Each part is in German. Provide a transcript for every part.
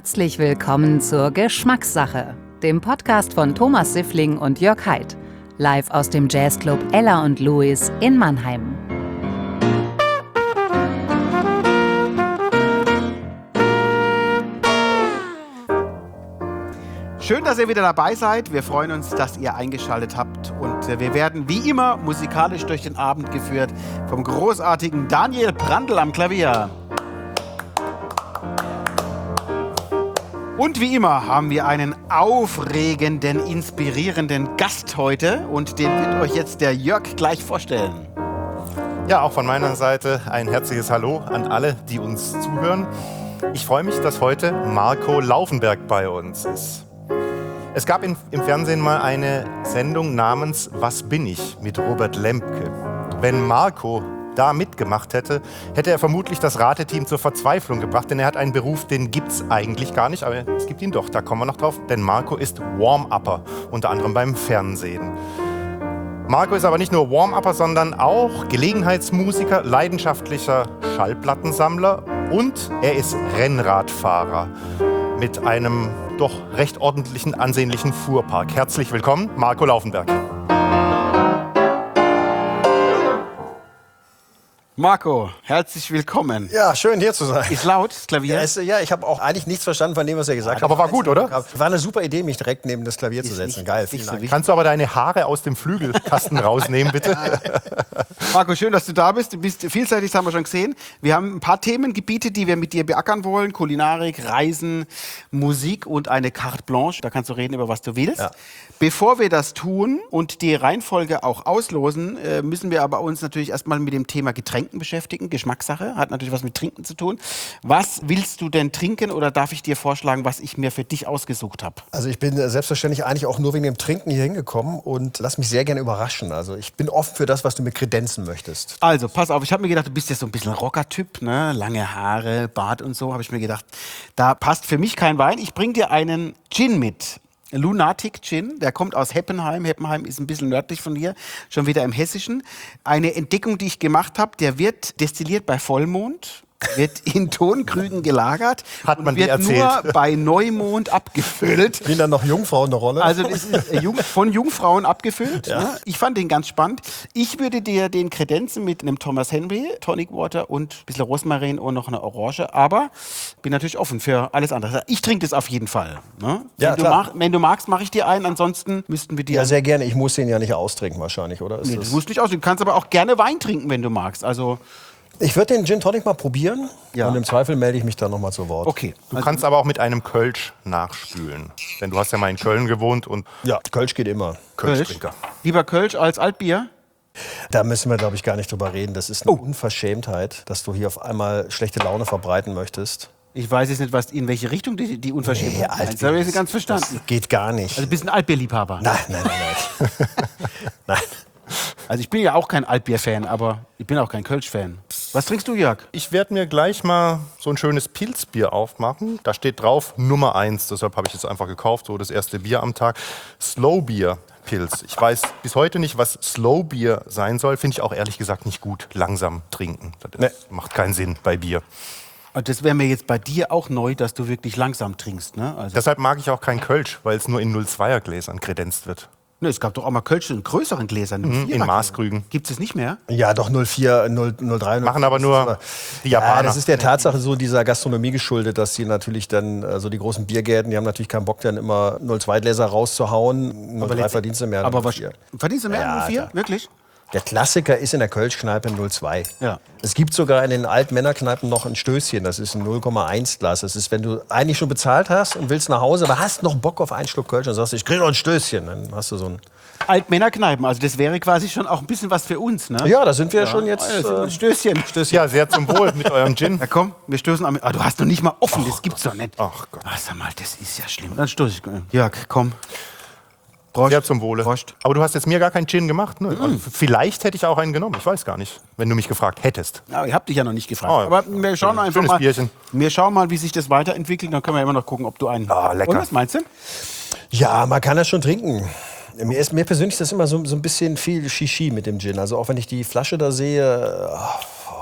Herzlich willkommen zur Geschmackssache, dem Podcast von Thomas Siffling und Jörg Haidt, live aus dem Jazzclub Ella und Louis in Mannheim. Schön, dass ihr wieder dabei seid. Wir freuen uns, dass ihr eingeschaltet habt. Und wir werden wie immer musikalisch durch den Abend geführt vom großartigen Daniel Brandl am Klavier. Und wie immer haben wir einen aufregenden, inspirierenden Gast heute. Und den wird euch jetzt der Jörg gleich vorstellen. Ja, auch von meiner Seite ein herzliches Hallo an alle, die uns zuhören. Ich freue mich, dass heute Marco Laufenberg bei uns ist. Es gab im Fernsehen mal eine Sendung namens Was bin ich? Mit Robert Lembke. Wenn Marco da mitgemacht hätte, hätte er vermutlich das Rateteam zur Verzweiflung gebracht, denn er hat einen Beruf, den gibt's eigentlich gar nicht, aber es gibt ihn doch, da kommen wir noch drauf, denn Marco ist Warm-Upper, unter anderem beim Fernsehen. Marco ist aber nicht nur Warm-Upper, sondern auch Gelegenheitsmusiker, leidenschaftlicher Schallplattensammler und er ist Rennradfahrer mit einem doch recht ordentlichen, ansehnlichen Fuhrpark. Herzlich willkommen, Marco Laufenberg. Marco, herzlich willkommen. Ja, schön hier zu sein. Ist laut, das Klavier? Ja, ich habe auch eigentlich nichts verstanden von dem, was er gesagt hat. Aber war gut, oder? War eine super Idee, mich direkt neben das Klavier zu setzen. Geil, vielen Dank. Kannst du aber deine Haare aus dem Flügelkasten rausnehmen, bitte? Marco, schön, dass du da bist. Du bist vielseitig, das haben wir schon gesehen. Wir haben ein paar Themengebiete, die wir mit dir beackern wollen. Kulinarik, Reisen, Musik und eine Carte Blanche. Da kannst du reden, über was du willst. Ja. Bevor wir das tun und die Reihenfolge auch auslosen, müssen wir aber uns natürlich erstmal mit dem Thema Getränken beschäftigen. Geschmackssache, hat natürlich was mit Trinken zu tun. Was willst du denn trinken oder darf ich dir vorschlagen, was ich mir für dich ausgesucht habe? Also ich bin selbstverständlich eigentlich auch nur wegen dem Trinken hier hingekommen und lass mich sehr gerne überraschen. Also ich bin offen für das, was du mir kredenzen möchtest. Also, pass auf, ich habe mir gedacht, du bist ja so ein bisschen Rocker-Typ, ne? Lange Haare, Bart und so, habe ich mir gedacht, da passt für mich kein Wein. Ich bring dir einen Gin mit. Lunatic Gin, der kommt aus Heppenheim. Heppenheim ist ein bisschen nördlich von hier, schon wieder im Hessischen. Eine Entdeckung, die ich gemacht habe, der wird destilliert bei Vollmond, wird in Tonkrügen gelagert Hat man und wird dir erzählt. nur bei Neumond abgefüllt. Spielen dann noch Jungfrauen eine Rolle? Also das ist von Jungfrauen abgefüllt. Ja. Ne? Ich fand den ganz spannend. Ich würde dir den kredenzen mit einem Thomas Henry, Tonic Water und ein bisschen Rosmarin und noch eine Orange. Aber bin natürlich offen für alles andere. Ich trinke das auf jeden Fall. Ne? Ja, Wenn du magst, mache ich dir einen. Ansonsten müssten wir dir... ja, sehr gerne. Ich muss den ja nicht austrinken wahrscheinlich, oder? Nee, das musst du nicht aus. Du kannst aber auch gerne Wein trinken, wenn du magst. Also, Ich würde den Gin Tonic mal probieren Ja. und im Zweifel melde ich mich dann nochmal zu Wort. okay. Du kannst aber auch mit einem Kölsch nachspülen. Denn du hast ja mal in Köln gewohnt und Ja, Kölsch geht immer. Kölsch-Trinker. Lieber Kölsch als Altbier? Da müssen wir, glaube ich, gar nicht drüber reden. Das ist eine Unverschämtheit, dass du hier auf einmal schlechte Laune verbreiten möchtest. Ich weiß jetzt nicht, in welche Richtung die Unverschämtheit Nee, meinst. Altbier, Das habe ich nicht ganz verstanden. Das geht gar nicht. Also, du bist ein Altbierliebhaber. Nein. Nein. Also ich bin ja auch kein Altbier-Fan, aber ich bin auch kein Kölsch-Fan. Was trinkst du, Jörg? Ich werde mir gleich mal so ein schönes Pilzbier aufmachen. Da steht drauf Nummer 1, deshalb habe ich es einfach gekauft, so das erste Bier am Tag. Slow Beer Pilz. Ich weiß bis heute nicht, was Slow Beer sein soll. Finde ich auch ehrlich gesagt nicht gut. Langsam trinken. Das macht keinen Sinn bei Bier. Und das wäre mir jetzt bei dir auch neu, dass du wirklich langsam trinkst, ne? Also, Deshalb mag ich auch kein Kölsch, weil es nur in 0,2er Gläsern kredenzt wird. ne, es gab doch auch mal Kölsch in größeren Gläsern. In Maßkrügen. Gibt es nicht mehr? Ja, doch 04, 03. Machen aber nur die Japaner. Ja, das ist der Tatsache so dieser Gastronomie geschuldet, dass die natürlich dann, so die großen Biergärten, die haben natürlich keinen Bock, dann immer 02 Gläser rauszuhauen. 03 verdienst du mehr. Aber als was, 04. verdienst du mehr Ja, als 04? klar. Wirklich? Der Klassiker ist in der Kölschkneipe 02. Ja. Es gibt sogar in den Altmännerkneipen noch ein Stößchen, das ist ein 0,1 Glas. Das ist, wenn du eigentlich schon bezahlt hast und willst nach Hause, aber hast noch Bock auf einen Schluck Kölsch und sagst, ich krieg noch ein Stößchen, dann hast du so ein... Altmännerkneipen, also das wäre quasi schon auch ein bisschen was für uns, ne? Ja, da sind wir schon jetzt... Ein Stößchen. Ja, sehr zum Wohl mit eurem Gin. Ja komm, wir stoßen an. Ah, du hast noch nicht mal offen, das gibt's doch nicht. Ach Gott. Ach, sag mal, das ist ja schlimm. Dann stoß ich. Jörg, komm. Prost. Sehr zum Wohle. Prost. Aber du hast jetzt mir gar keinen Gin gemacht. Ne? Also vielleicht hätte ich auch einen genommen. Ich weiß gar nicht, wenn du mich gefragt hättest. Ja, ich hab dich ja noch nicht gefragt. Oh, aber wir schauen einfach schönes mal. Bierchen. Wir schauen mal, wie sich das weiterentwickelt. Dann können wir immer noch gucken, ob du einen. Ah, lecker. Und was meinst du? Ja, man kann das schon trinken. Mir persönlich ist das immer so ein bisschen viel Shishi mit dem Gin. Also auch wenn ich die Flasche da sehe,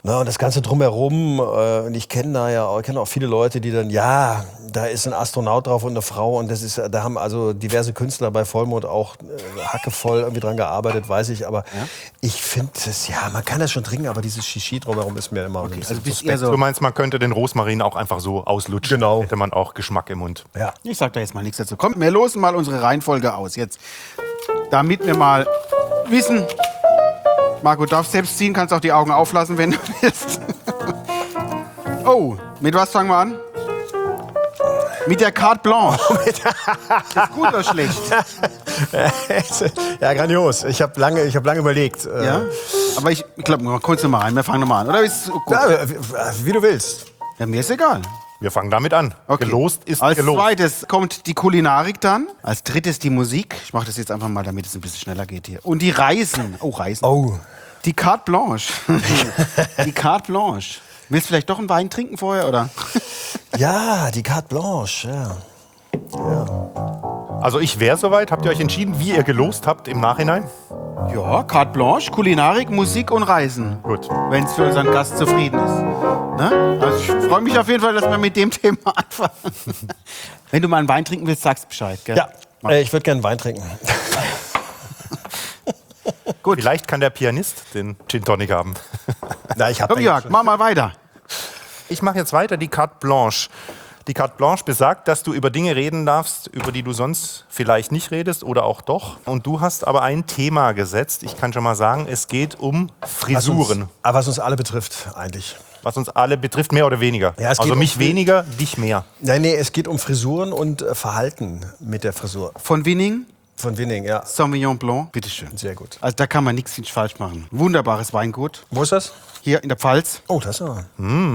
Na, und das Ganze drumherum, und ich kenne auch viele Leute, die dann, ja, da ist ein Astronaut drauf und eine Frau und da haben also diverse Künstler bei Vollmond auch hackevoll irgendwie dran gearbeitet, weiß ich, aber ich finde es, ja, man kann das schon trinken, aber dieses Shishi drumherum ist mir immer ein bisschen suspekt. Du meinst, man könnte den Rosmarin auch einfach so auslutschen, Genau. hätte man auch Geschmack im Mund. Ja. Ich sag da jetzt mal nichts dazu. Komm, wir losen mal unsere Reihenfolge aus jetzt. Damit wir mal wissen... Marco, darfst selbst ziehen, kannst auch die Augen auflassen, wenn du willst. Oh, mit was fangen wir an? Mit der Carte Blanche. Ist gut oder schlecht? Ja, grandios. Ich habe lange überlegt. Ja? Aber ich glaube, mal kurz nochmal rein. Wir fangen nochmal an. Oder ist es gut? Ja, wie du willst. Ja, mir ist egal. Wir fangen damit an. Okay. Gelost ist Als gelost. zweites kommt die Kulinarik dann. Als drittes die Musik. Ich mache das jetzt einfach mal, damit es ein bisschen schneller geht hier. Und die Reisen. Oh, Reisen. Oh. Die Carte Blanche. Die Carte Blanche. Willst du vielleicht doch einen Wein trinken vorher, oder? Ja, die Carte Blanche, ja. Also ich wäre soweit. Habt ihr euch entschieden, wie ihr gelost habt im Nachhinein? Ja, Carte Blanche, Kulinarik, Musik und Reisen. Gut. Wenn es für unseren Gast zufrieden ist. Ne? Also ich freue mich auf jeden Fall, dass wir mit dem Thema anfangen. Wenn du mal einen Wein trinken willst, sagst Bescheid. Gell? Ja, ich würde gerne Wein trinken. Gut. Vielleicht kann der Pianist den Gin Tonic haben. Na, ich Komm, Jörg, mach mal weiter. Ich mache jetzt weiter die Carte Blanche. Die Carte Blanche besagt, dass du über Dinge reden darfst, über die du sonst vielleicht nicht redest oder auch doch. Und du hast aber ein Thema gesetzt. Ich kann schon mal sagen, es geht um Frisuren. Was uns alle betrifft, eigentlich. Was uns alle betrifft, mehr oder weniger. Ja, es geht also um mich weniger, dich mehr. Nein, es geht um Frisuren und Verhalten mit der Frisur. Von Winning, Von Winning, ja. Sauvignon Blanc. Bitteschön. Sehr gut. Also da kann man nichts falsch machen. Wunderbares Weingut. Wo ist das? Hier in der Pfalz. Oh, das ist ja.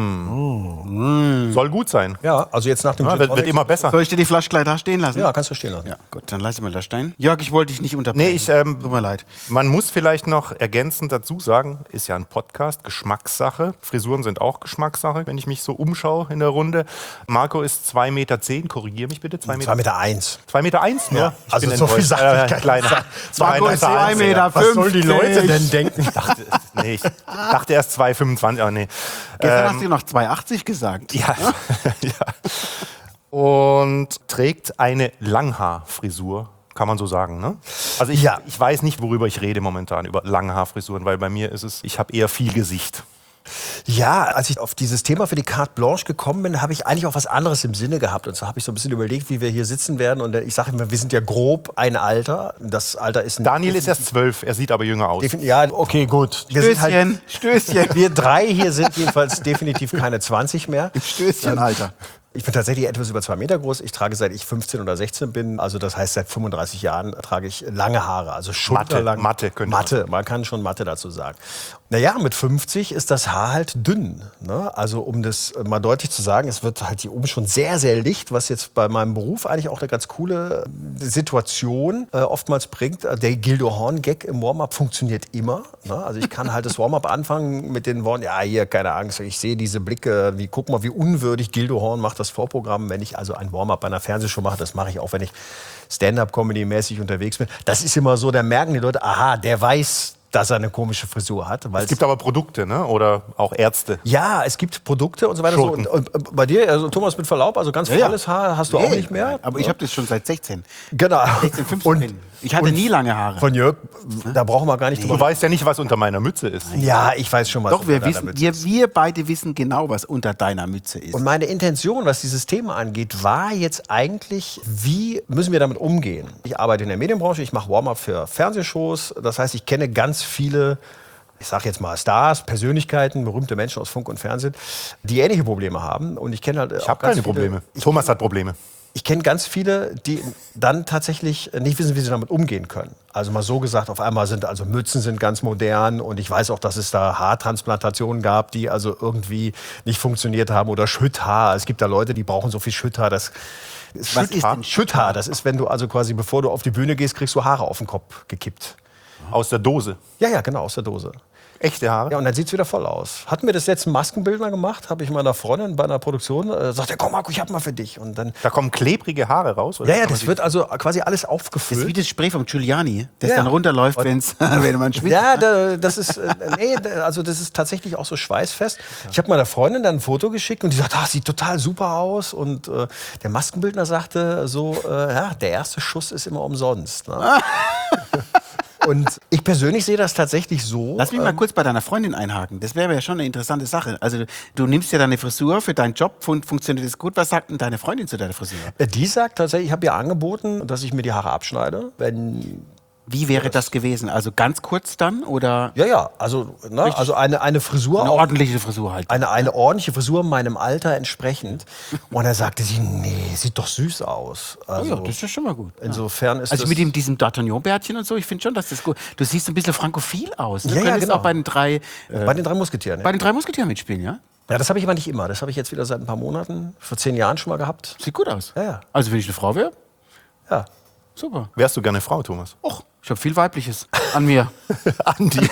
Soll gut sein. Ja, also jetzt nach dem Ja, Gin wird Tonic- immer besser. Soll ich dir die Flasche gleich da stehen lassen? Ja, kannst du stehen lassen. Ja, gut, dann lass mal da stehen. Jörg, ich wollte dich nicht unterbrechen. Nee, Tut mir leid. Man muss vielleicht noch ergänzend dazu sagen, ist ja ein Podcast, Geschmackssache. Frisuren sind auch Geschmackssache, wenn ich mich so umschaue in der Runde. Marco ist 2,10 Meter, korrigiere mich bitte. 2,1 Meter. 2,1 Meter, ne? Ich also bin so viel enttäuscht. sagt ich kleiner. Marco ist 2,50 Meter. Was sollen die Leute denn denken? Ich dachte erst 2,25, aber nee. Gestern hast du noch 2,80 gesagt. Ja. Ja. Und trägt eine Langhaarfrisur, kann man so sagen, ne? Also ich weiß nicht, worüber ich rede momentan, über Langhaarfrisuren, weil bei mir ist es, ich habe eher viel Gesicht. Ja, als ich auf dieses Thema für die Carte Blanche gekommen bin, habe ich eigentlich auch was anderes im Sinne gehabt. Und zwar habe ich so ein bisschen überlegt, wie wir hier sitzen werden. Und ich sage immer, wir sind ja grob ein Alter. Das Alter ist... Daniel ist erst 12, er sieht aber jünger aus. Ja, okay, gut. Wir sind Stößchen, Stößchen. wir drei hier sind jedenfalls definitiv keine 20 mehr. Stößchen, Alter. Ich bin tatsächlich etwas über 2 Meter groß. Ich trage seit ich 15 oder 16 bin, also das heißt seit 35 Jahren trage ich lange Haare, also schulterlang. Matte könnte man sagen. Man kann schon Matte dazu sagen. Naja, mit 50 ist das Haar halt dünn. Ne? Also um das mal deutlich zu sagen, es wird halt hier oben schon sehr, sehr licht, was jetzt bei meinem Beruf eigentlich auch eine ganz coole Situation oftmals bringt. Der Gildo Horn-Gag im Warm-Up funktioniert immer. Ne? Also ich kann halt das Warm-Up anfangen mit den Worten, ja hier, keine Angst, ich sehe diese Blicke, guck mal, wie unwürdig Gildo Horn macht das Vorprogramm, wenn ich also ein Warm-Up bei einer Fernsehshow mache. Das mache ich auch, wenn ich Stand-Up-Comedy-mäßig unterwegs bin. Das ist immer so, da merken die Leute, aha, der weiß, dass er eine komische Frisur hat. Es gibt aber Produkte, ne? Oder auch Ärzte. Ja, es gibt Produkte und so weiter. So, und bei dir, also Thomas, mit Verlaub, also ganz volles Haar hast du auch nicht mehr. Aber ich habe das schon seit 16. Genau. 16, 15. Ich hatte nie lange Haare. Von Jörg, da brauchen wir gar nicht drüber. Du weißt ja nicht, was unter meiner Mütze ist. Ja, ich weiß schon, was Doch, wir unter deiner wissen, Mütze wir beide wissen genau, was unter deiner Mütze ist. Und meine Intention, was dieses Thema angeht, war jetzt eigentlich, wie müssen wir damit umgehen? Ich arbeite in der Medienbranche, ich mache Warm-up für Fernsehshows. Das heißt, ich kenne ganz viele, ich sage jetzt mal Stars, Persönlichkeiten, berühmte Menschen aus Funk und Fernsehen, die ähnliche Probleme haben. Und ich kenne halt Ich habe keine Probleme. Thomas hat Probleme. Ich kenne ganz viele, die dann tatsächlich nicht wissen, wie sie damit umgehen können. Also mal so gesagt, auf einmal sind also Mützen sind ganz modern und ich weiß auch, dass es da Haartransplantationen gab, die also irgendwie nicht funktioniert haben oder Schütthaar. Es gibt da Leute, die brauchen so viel Schütthaar. Was ist denn Schütthaar? Das ist, wenn du also quasi, bevor du auf die Bühne gehst, kriegst du Haare auf den Kopf gekippt. Aus der Dose. Ja, genau, aus der Dose. Echte Haare? Ja, und dann sieht es wieder voll aus. Hatten wir das jetzt einen Maskenbildner gemacht, habe ich meiner Freundin bei einer Produktion, sagt er, komm Marco, ich hab mal für dich. Und dann, Da kommen klebrige Haare raus? Oder? ja, das wird also quasi alles Das ist aufgefüllt. wie das Spray vom Giuliani, das Ja. dann runterläuft, wenn man schwitzt. Ja, das ist, also das ist tatsächlich auch so schweißfest. Ich habe meiner Freundin dann ein Foto geschickt und die sagt, sieht total super aus. Und der Maskenbildner sagte so, ja, der erste Schuss ist immer umsonst. Ne? Und ich persönlich sehe das tatsächlich so. Lass mich mal kurz bei deiner Freundin einhaken. Das wäre ja schon eine interessante Sache. Also du nimmst ja deine Frisur für deinen Job. Funktioniert das gut? Was sagt denn deine Freundin zu deiner Frisur? Die sagt tatsächlich, ich habe ihr angeboten, dass ich mir die Haare abschneide. Wie wäre das gewesen? Also ganz kurz dann oder Ja, also, ne, also eine Frisur, eine auch, ordentliche Frisur halt? eine ordentliche Frisur meinem Alter entsprechend. Und dann sagte sie, nee, sieht doch süß aus. Also, Ja, das ist ja schon mal gut. insofern ist Also das... mit diesem D'Artagnan-Bärtchen und so, ich finde schon, dass das gut. Du siehst ein bisschen frankophil aus. Ne? Ja, Du ja, könntest genau. auch bei den drei Musketieren. bei den drei Musketieren mitspielen, ja? Ja, das habe ich aber nicht immer. Das habe ich jetzt wieder seit ein paar Monaten, vor 10 Jahren schon mal gehabt. Sieht gut aus. Ja. Also wenn ich eine Frau wäre, Ja. super. Wärst du gerne Frau, Thomas? Och, ich habe viel Weibliches an mir. An dir.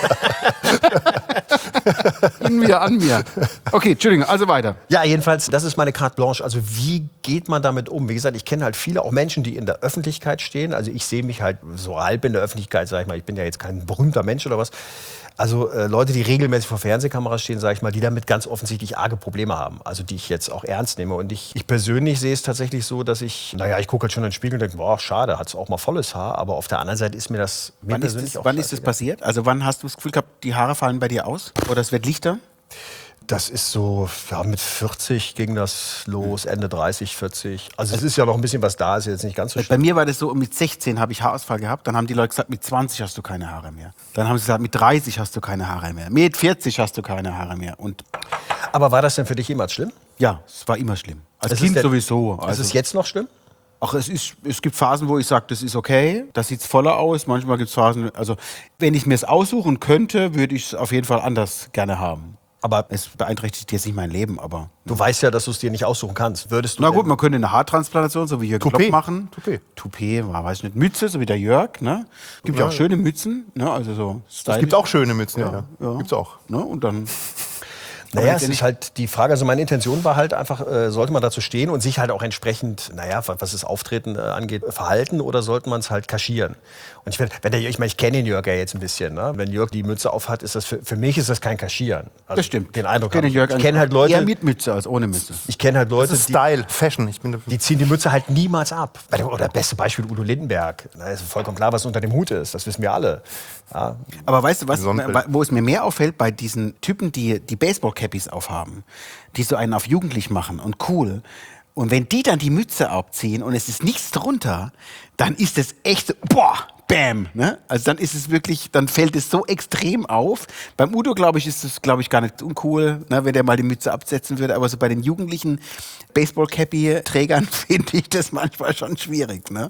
In mir, an mir. Okay, Entschuldigung, also weiter. Ja, jedenfalls, das ist meine Carte Blanche. Also wie geht man damit um? Wie gesagt, ich kenne halt viele, auch Menschen, die in der Öffentlichkeit stehen. Also ich sehe mich halt so halb in der Öffentlichkeit, sag ich mal. Ich bin ja jetzt kein berühmter Mensch oder was. Also Leute, die regelmäßig vor Fernsehkameras stehen, sage ich mal, die damit ganz offensichtlich arge Probleme haben. Also die ich jetzt auch ernst nehme. Und ich persönlich sehe es tatsächlich so, dass ich gucke halt schon in den Spiegel und denke, boah, schade, hat es auch mal volles Haar. Aber auf der anderen Seite ist mir das Wann ist das scheißegal. passiert? Also wann hast du das Gefühl gehabt, die Haare fallen bei dir aus? Oder es wird lichter? Das ist so, ja, mit 40 ging das los, Ende 30, 40. Also es ist ja noch ein bisschen was da, ist jetzt nicht ganz so Bei schlimm. mir war das so, mit 16 habe ich Haarausfall gehabt. Dann haben die Leute gesagt, mit 20 hast du keine Haare mehr. Dann haben sie gesagt, mit 30 hast du keine Haare mehr. Mit 40 hast du keine Haare mehr. Und Aber war das denn für dich jemals schlimm? ja, es war immer schlimm. Als Es Kind ist der- sowieso. Ist Also, es jetzt noch schlimm? ach, es gibt Phasen, wo ich sage, das ist okay, da sieht es voller aus. Manchmal gibt es Phasen, also wenn ich mir es aussuchen könnte, würde ich es auf jeden Fall anders gerne haben. Aber Es beeinträchtigt jetzt nicht mein Leben, aber... du weißt ja, dass du es dir nicht aussuchen kannst. Würdest du Na gut, denn- man könnte eine Haartransplantation, so wie Jörg Toupet. Klopp machen. Toupet. Toupet, weiß ich nicht. Mütze, so wie der Jörg. Ne? Gibt ja auch schöne Mützen. Ne? Also so Es gibt auch schöne Mützen, ja. Ja. Gibt's auch. Ne? Und dann... Naja, es ist halt die Frage, also meine Intention war halt einfach, sollte man dazu stehen und sich halt auch entsprechend, was das Auftreten angeht, verhalten oder sollte man es halt kaschieren? Und ich kenne den Jörg ja jetzt ein bisschen, ne? Wenn Jörg die Mütze auf hat, ist das für mich ist das kein Kaschieren. Also Das stimmt. Den Eindruck Ich kenne habe Jörg ich kenne halt Leute, eher mit Mütze als ohne Mütze. ich kenne halt Leute, Das ist Style, Fashion. Die die ziehen die Mütze halt niemals ab. Oder beste Beispiel Udo Lindenberg. Da ist vollkommen klar, was unter dem Hut ist. Das wissen wir alle. Ja. Aber weißt du was, Sonnenbrille. wo es mir mehr auffällt, bei diesen Typen, die Baseball-Cappies aufhaben, die so einen auf jugendlich machen und cool. Und wenn die dann die Mütze abziehen und es ist nichts drunter, dann ist es echt, boah, bam. Ne? Also dann ist es wirklich, dann fällt es so extrem auf. Beim Udo, glaube ich, ist es, gar nicht uncool, ne, wenn der mal die Mütze absetzen würde. Aber so bei den jugendlichen Baseball-Cappy-Trägern finde ich das manchmal schon schwierig, ne?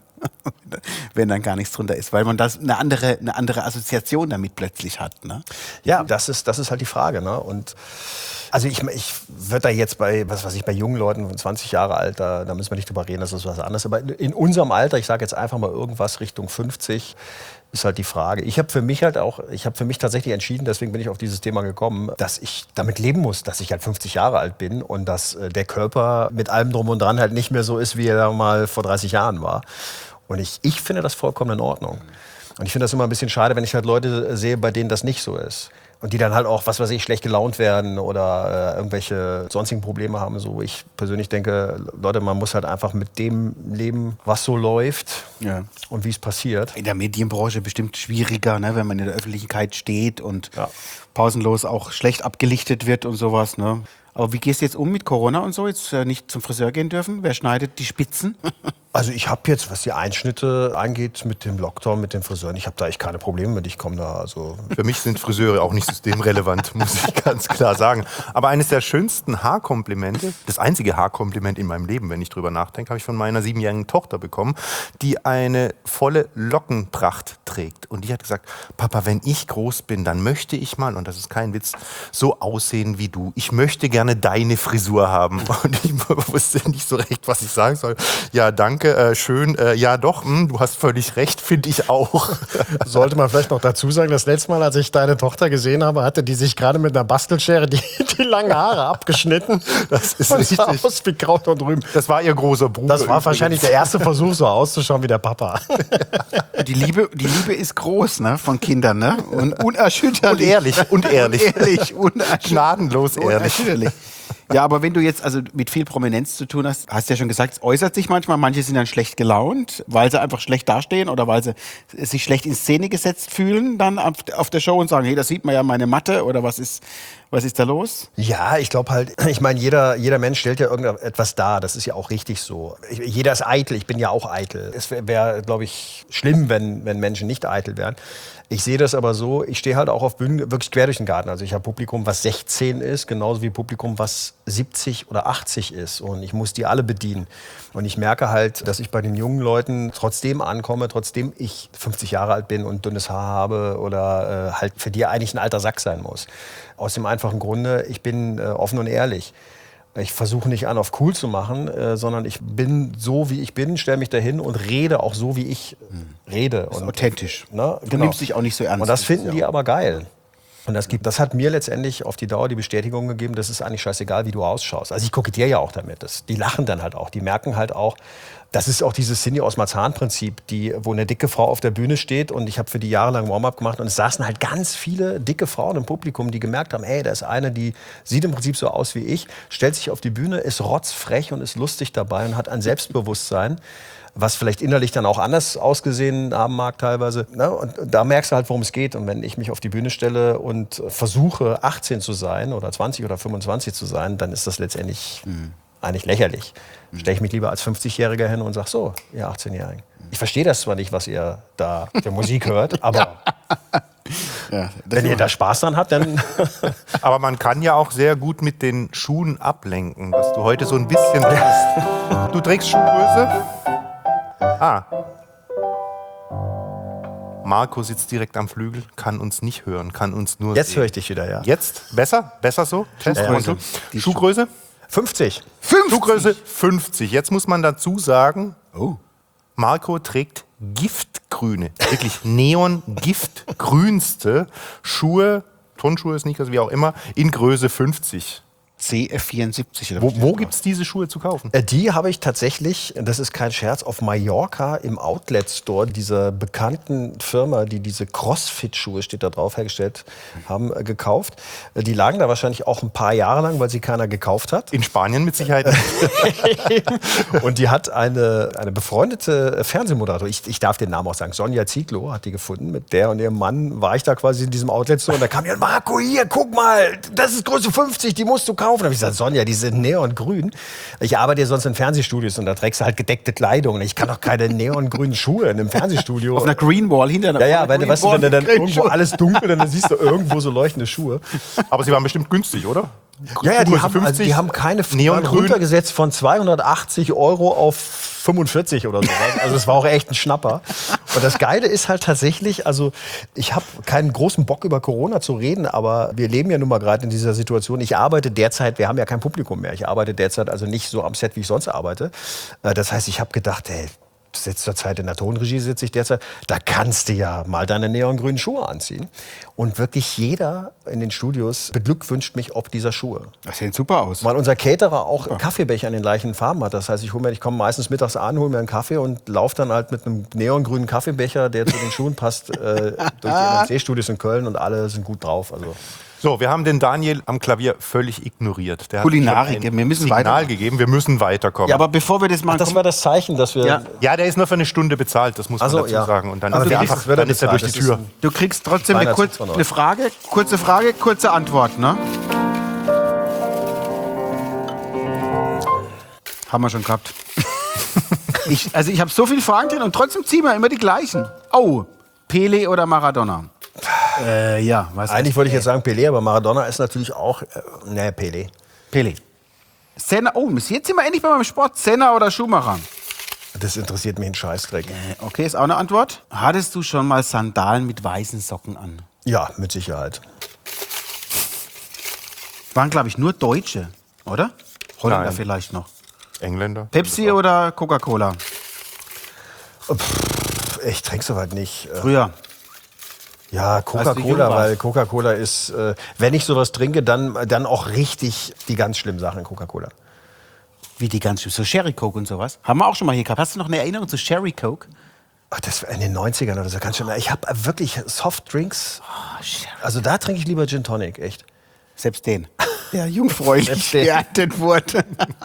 Wenn dann gar nichts drunter ist, weil man das eine andere Assoziation damit plötzlich hat. Ne? Ja, das ist halt die Frage. Ne? Und also ich würde da jetzt bei jungen Leuten von 20 Jahre alt, da müssen wir nicht drüber reden, das ist was anderes. Aber in unserem Alter, ich sage jetzt einfach mal irgendwas Richtung 50, ist halt die Frage. Ich habe für mich tatsächlich entschieden, deswegen bin ich auf dieses Thema gekommen, dass ich damit leben muss, dass ich halt 50 Jahre alt bin und dass der Körper mit allem drum und dran halt nicht mehr so ist, wie er mal vor 30 Jahren war. Und ich finde das vollkommen in Ordnung. Und ich finde das immer ein bisschen schade, wenn ich halt Leute sehe, bei denen das nicht so ist. Und die dann halt auch, schlecht gelaunt werden oder irgendwelche sonstigen Probleme haben. So, ich persönlich denke, Leute, man muss halt einfach mit dem leben, was so läuft und wie es passiert. In der Medienbranche bestimmt schwieriger, ne, wenn man in der Öffentlichkeit steht und Ja. pausenlos auch schlecht abgelichtet wird und sowas. Ne? Aber wie gehst du jetzt um mit Corona und so? Jetzt nicht zum Friseur gehen dürfen? Wer schneidet die Spitzen? Also ich habe jetzt, was die Einschnitte angeht, mit dem Lockdown, mit den Friseuren, ich habe da echt keine Probleme mit. Ich komme da also... Für mich sind Friseure auch nicht systemrelevant, muss ich ganz klar sagen. Aber eines der schönsten Haarkomplimente, das einzige Haarkompliment in meinem Leben, wenn ich drüber nachdenke, habe ich von meiner 7-jährigen Tochter bekommen, die eine volle Lockenpracht trägt. Und die hat gesagt, Papa, wenn ich groß bin, dann möchte ich mal, und das ist kein Witz, so aussehen wie du. Ich möchte gerne gerne deine Frisur haben. Und ich wusste nicht so recht, was ich sagen soll. Ja, danke, schön. Ja, doch, du hast völlig recht, finde ich auch. Sollte man vielleicht noch dazu sagen, das letzte Mal, als ich deine Tochter gesehen habe, hatte die sich gerade mit einer Bastelschere die langen Haare abgeschnitten. Das ist und sah richtig. aus wie Kraut und Rüben. Das war ihr großer Bruder. Das war wahrscheinlich der erste Versuch, so auszuschauen wie der Papa. Die Liebe ist groß, ne, von Kindern, ne? Und unerschütterlich. Und ehrlich. Gnadenlos ehrlich. Unerschütterlich. Ja, aber wenn du jetzt also mit viel Prominenz zu tun hast, hast du ja schon gesagt, es äußert sich manchmal, manche sind dann schlecht gelaunt, weil sie einfach schlecht dastehen oder weil sie sich schlecht in Szene gesetzt fühlen dann auf der Show und sagen, hey, da sieht man ja meine Matte oder was ist da los? Ja, ich glaube halt, ich meine, jeder Mensch stellt ja irgendetwas dar. Das ist ja auch richtig so. Jeder ist eitel, ich bin ja auch eitel. Es wäre, glaube ich, schlimm, wenn Menschen nicht eitel wären. Ich sehe das aber so, ich stehe halt auch auf Bühnen wirklich quer durch den Garten. Also ich habe Publikum, was 16 ist, genauso wie Publikum, was 70 oder 80 ist. Und ich muss die alle bedienen. Und ich merke halt, dass ich bei den jungen Leuten trotzdem ankomme, trotzdem ich 50 Jahre alt bin und dünnes Haar habe oder halt für die eigentlich ein alter Sack sein muss. Aus dem einfachen Grunde, ich bin offen und ehrlich. Ich versuche nicht auf cool zu machen, sondern ich bin so, wie ich bin, stelle mich dahin und rede auch so, wie ich rede. Das ist authentisch. Ne, Du nimmst dich auch nicht so ernst. Und das finden die aber geil. Und das hat mir letztendlich auf die Dauer die Bestätigung gegeben, das ist eigentlich scheißegal, wie du ausschaust. Also ich kokettiere ja auch damit. Die lachen dann halt auch, die merken halt auch, das ist auch dieses Cindy aus Marzahn-Prinzip, wo eine dicke Frau auf der Bühne steht und ich habe für die jahrelang Warm-up gemacht und es saßen halt ganz viele dicke Frauen im Publikum, die gemerkt haben, ey, da ist eine, die sieht im Prinzip so aus wie ich, stellt sich auf die Bühne, ist rotzfrech und ist lustig dabei und hat ein Selbstbewusstsein, was vielleicht innerlich dann auch anders ausgesehen haben mag teilweise. Ne? Und da merkst du halt, worum es geht. Und wenn ich mich auf die Bühne stelle und versuche, 18 zu sein oder 20 oder 25 zu sein, dann ist das letztendlich eigentlich lächerlich. Stelle ich mich lieber als 50-Jähriger hin und sage so, ihr 18-Jährigen. Ich verstehe das zwar nicht, was ihr da für Musik hört, aber Ja, wenn ihr da Spaß dran habt, dann... Aber man kann ja auch sehr gut mit den Schuhen ablenken, was du heute so ein bisschen tust. Du trägst Schuhgröße? Marco sitzt direkt am Flügel, kann uns nicht hören, kann uns nur Jetzt sehen. höre ich dich wieder, ja. Jetzt? Besser? Besser so? Schuhgröße. Die Schuhgröße? 50. Schuhgröße 50. Jetzt muss man dazu sagen, Marco trägt giftgrüne, wirklich neon-giftgrünste Schuhe, Turnschuhe, Sneakers, wie auch immer, in Größe 50. CF74. Wo gibt es diese Schuhe zu kaufen? Die habe ich tatsächlich, das ist kein Scherz, auf Mallorca im Outlet-Store dieser bekannten Firma, die diese Crossfit-Schuhe, steht da drauf, hergestellt haben, gekauft. Die lagen da wahrscheinlich auch ein paar Jahre lang, weil sie keiner gekauft hat. In Spanien mit Sicherheit. Und die hat eine befreundete Fernsehmoderator, ich darf den Namen auch sagen, Sonja Zietlow hat die gefunden. Mit der und ihrem Mann war ich da quasi in diesem Outlet-Store und da kam ja, Marco, hier, guck mal, das ist Größe 50, die musst du kaufen. Da habe ich gesagt, Sonja, die sind neongrün. Ich arbeite ja sonst in Fernsehstudios und da trägst du halt gedeckte Kleidung. Ich kann doch keine neongrünen Schuhe in einem Fernsehstudio. Auf einer Greenwall hinter einer Ja, wenn du dann irgendwo alles dunkel, dann siehst du irgendwo so leuchtende Schuhe. Aber sie waren bestimmt günstig, oder? Ja, die Größe haben, 50, die haben keine Neongrün. runtergesetzt von 280 € auf 45 oder so. Also es war auch echt ein Schnapper. Und das Geile ist halt tatsächlich, also ich habe keinen großen Bock über Corona zu reden, aber wir leben ja nun mal gerade in dieser Situation. Ich arbeite derzeit, wir haben ja kein Publikum mehr. Ich arbeite derzeit also nicht so am Set, wie ich sonst arbeite. Das heißt, ich habe gedacht, ey, zur Zeit in der Tonregie sitze ich derzeit, da kannst du ja mal deine neongrünen Schuhe anziehen. Und wirklich jeder in den Studios beglückwünscht mich ob dieser Schuhe. Das sieht super aus. Weil unser Caterer auch Kaffeebecher in den gleichen Farben hat. Das heißt, ich komme meistens mittags an, hole mir einen Kaffee und laufe dann halt mit einem neongrünen Kaffeebecher, der zu den Schuhen passt, durch die NMC-Studios in Köln und alle sind gut drauf. Also So, wir haben den Daniel am Klavier völlig ignoriert. Der Kulinarik, hat schon ein wir müssen Signal weiter. gegeben, wir müssen weiterkommen. Ja, aber bevor wir das mal... das war das Zeichen, dass wir... Ja, der ist nur für eine Stunde bezahlt, das muss man Ach so, dazu ja. sagen. Und dann Aber ist er wenigstens einfach, wird er dann ist er durch die bezahlt. Tür. Das ist Du kriegst trotzdem eine Weihnachts- Frage, kurze Frage, kurze Antwort, ne? Haben wir schon gehabt. ich habe so viele Fragen drin und trotzdem ziehen wir immer die gleichen. Oh, Pele oder Maradona? Ja, was Eigentlich wollte ich jetzt sagen Pelé, aber Maradona ist natürlich auch... Pelé. Pele. Senna, jetzt sind wir endlich bei meinem Sport. Senna oder Schumacher? Das interessiert mich ein Scheißdreck. Okay, ist auch eine Antwort. Hattest du schon mal Sandalen mit weißen Socken an? Ja, mit Sicherheit. Waren, glaube ich, nur Deutsche, oder? Holländer Nein. vielleicht noch. Engländer. Pepsi oder Coca-Cola? Ich trinke soweit nicht. Früher. Ja, Als du jung Coca-Cola, warst. weil Coca-Cola ist, wenn ich sowas trinke, dann auch richtig die ganz schlimmen Sachen in Coca-Cola. Wie die ganz schön. So Sherry Coke und sowas. Haben wir auch schon mal hier gehabt. Hast du noch eine Erinnerung zu Sherry Coke? Ach, das war in den 90ern oder so ganz schön. Ich habe wirklich Softdrinks. Sherry. Also da trinke ich lieber Gin Tonic, echt. Selbst den. Ja, jungfräulich Selbst den. geerntet wurde.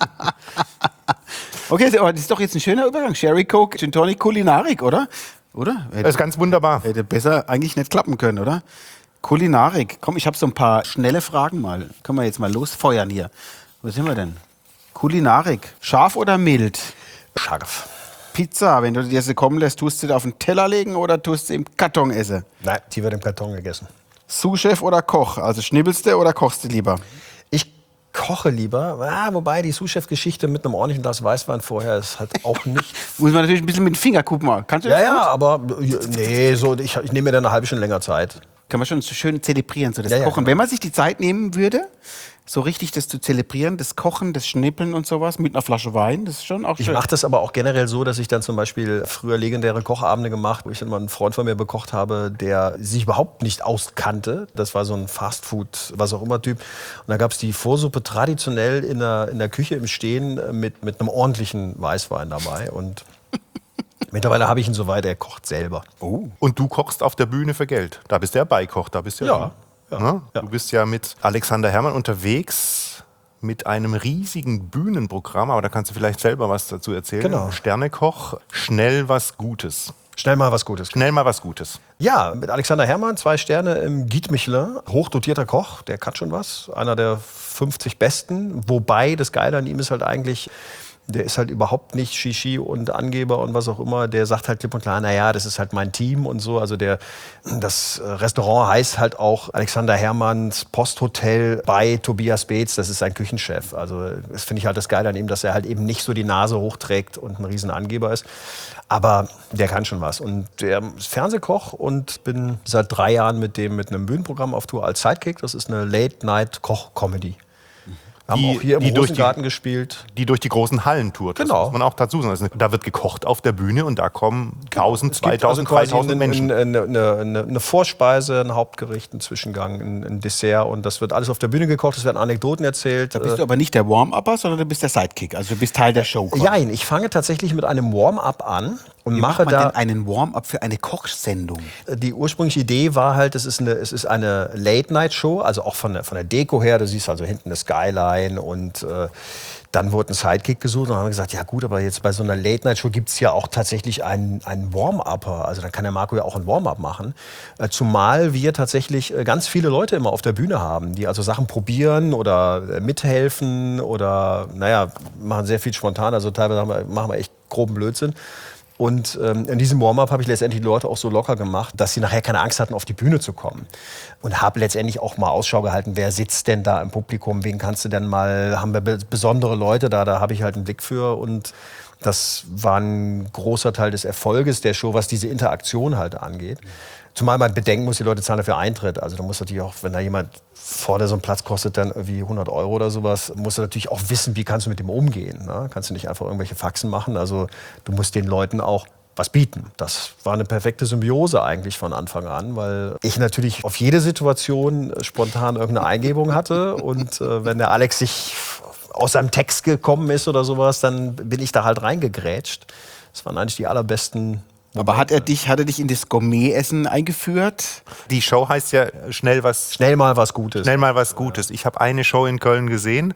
Okay, aber das ist doch jetzt ein schöner Übergang. Sherry Coke, Gin Tonic, Kulinarik, oder? Oder? Das ist ganz wunderbar. Hätte besser eigentlich nicht klappen können, oder? Kulinarik. Komm, ich habe so ein paar schnelle Fragen mal. Können wir jetzt mal losfeuern hier. Wo sind wir denn? Kulinarik. Scharf oder mild? Scharf. Pizza, wenn du dir sie kommen lässt, tust du sie auf den Teller legen oder tust du sie im Karton essen? Nein, die wird im Karton gegessen. Sous-Chef oder Koch? Also schnibbelst du oder kochst du lieber? Ich koche lieber, wobei die Sous-Chef-Geschichte mit einem ordentlichen Glas Weißwein vorher ist halt auch nicht. Muss man natürlich ein bisschen mit dem Finger gucken. Kannst du das Ja, gut? ja, aber nee, so, ich nehme mir dann eine halbe Stunde länger Zeit. Kann man schon so schön zelebrieren, so das Ja, ja, Kochen. genau. Wenn man sich die Zeit nehmen würde, so richtig das zu zelebrieren, das Kochen, das Schnippeln und sowas mit einer Flasche Wein, das ist schon auch Ich schön. mache das aber auch generell so, dass ich dann zum Beispiel früher legendäre Kochabende gemacht, wo ich dann mal einen Freund von mir bekocht habe, der sich überhaupt nicht auskannte. Das war so ein Fastfood, was auch immer Typ. Und da gab es die Vorsuppe traditionell in der Küche im Stehen mit einem ordentlichen Weißwein dabei. Und mittlerweile habe ich ihn so weit, er kocht selber. Und du kochst auf der Bühne für Geld. Da bist du ja Beikoch, da bist du Ja, schon. ja, Ne? ja. Du bist ja mit Alexander Herrmann unterwegs mit einem riesigen Bühnenprogramm, aber da kannst du vielleicht selber was dazu erzählen. Genau. Sternekoch, schnell was Gutes. Schnell mal was Gutes. Schnell mal was Gutes. Ja, mit Alexander Herrmann, 2 Sterne im Guide Michelin. Hochdotierter Koch, der kann schon was. Einer der 50 Besten. Wobei, das Geile an ihm ist halt eigentlich, der ist halt überhaupt nicht Shishi und Angeber und was auch immer. Der sagt halt klipp und klar, naja, das ist halt mein Team und so. Also das Restaurant heißt halt auch Alexander Herrmanns Posthotel bei Tobias Beetz. Das ist sein Küchenchef. Also das finde ich halt das Geile an ihm, dass er halt eben nicht so die Nase hochträgt und ein riesen Angeber ist. Aber der kann schon was. Und der ist Fernsehkoch und bin seit 3 Jahren mit dem mit einem Bühnenprogramm auf Tour als Sidekick. Das ist eine Late-Night-Koch-Comedy. Wir haben Die- auch hier die im durch Rosengarten gespielt. Die durch die großen Hallen tourt. Das Genau. muss man auch dazu sagen. Also, da wird gekocht auf der Bühne und da kommen 1000, Es gibt 2000, quasi 3000 Menschen. eine Vorspeise, ein Hauptgericht, ein Zwischengang, ein Dessert und das wird alles auf der Bühne gekocht, es werden Anekdoten erzählt. Da bist du aber nicht der Warm-Upper, sondern du bist der Sidekick. Also du bist Teil der Show. quasi. Nein, ich fange tatsächlich mit einem Warm-up an und Wie mache macht man da. denn einen Warm-up für eine Kochsendung? Die ursprüngliche Idee war halt, es ist eine Late-Night-Show, also auch von der Deko her. Du siehst also hinten eine Skyline und dann wurde ein Sidekick gesucht und dann haben wir gesagt, ja gut, aber jetzt bei so einer Late-Night-Show gibt es ja auch tatsächlich einen Warm-Upper. Also dann kann der Marco ja auch ein Warm-up machen. Zumal wir tatsächlich ganz viele Leute immer auf der Bühne haben, die also Sachen probieren oder mithelfen oder, naja, machen sehr viel spontan. Also teilweise machen wir echt groben Blödsinn. Und in diesem Warm-up habe ich letztendlich die Leute auch so locker gemacht, dass sie nachher keine Angst hatten, auf die Bühne zu kommen. Und habe letztendlich auch mal Ausschau gehalten, wer sitzt denn da im Publikum, wen kannst du denn mal, haben wir besondere Leute da, da habe ich halt einen Blick für. Und das war ein großer Teil des Erfolges der Show, was diese Interaktion halt angeht. Zumal man bedenken muss, die Leute zahlen dafür Eintritt. Also du musst natürlich auch, wenn da jemand vor dir so einen Platz kostet, dann irgendwie 100 € oder sowas, musst du natürlich auch wissen, wie kannst du mit dem umgehen. Ne? Kannst du nicht einfach irgendwelche Faxen machen. Also du musst den Leuten auch was bieten. Das war eine perfekte Symbiose eigentlich von Anfang an, weil ich natürlich auf jede Situation spontan irgendeine Eingebung hatte. Und wenn der Alex sich aus seinem Text gekommen ist oder sowas, dann bin ich da halt reingegrätscht. Das waren eigentlich die allerbesten. Aber hat er dich in das Gourmet-Essen eingeführt? Die Show heißt ja schnell Schnell mal was Gutes. mal was Gutes. Ich habe eine Show in Köln gesehen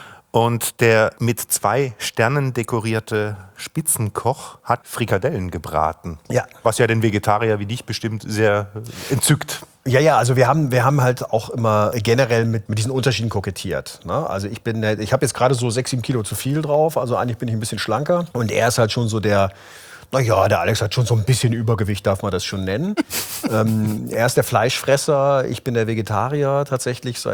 und der mit 2 Sternen dekorierte Spitzenkoch hat Frikadellen gebraten. Ja. Was ja den Vegetarier wie dich bestimmt sehr entzückt. Ja, also wir haben halt auch immer generell mit diesen Unterschieden kokettiert. Ne? Also ich habe jetzt gerade so 6, 7 Kilo zu viel drauf, also eigentlich bin ich ein bisschen schlanker. Und er ist halt schon so der Alex hat schon so ein bisschen Übergewicht, darf man das schon nennen. Er ist der Fleischfresser, ich bin der Vegetarier tatsächlich seit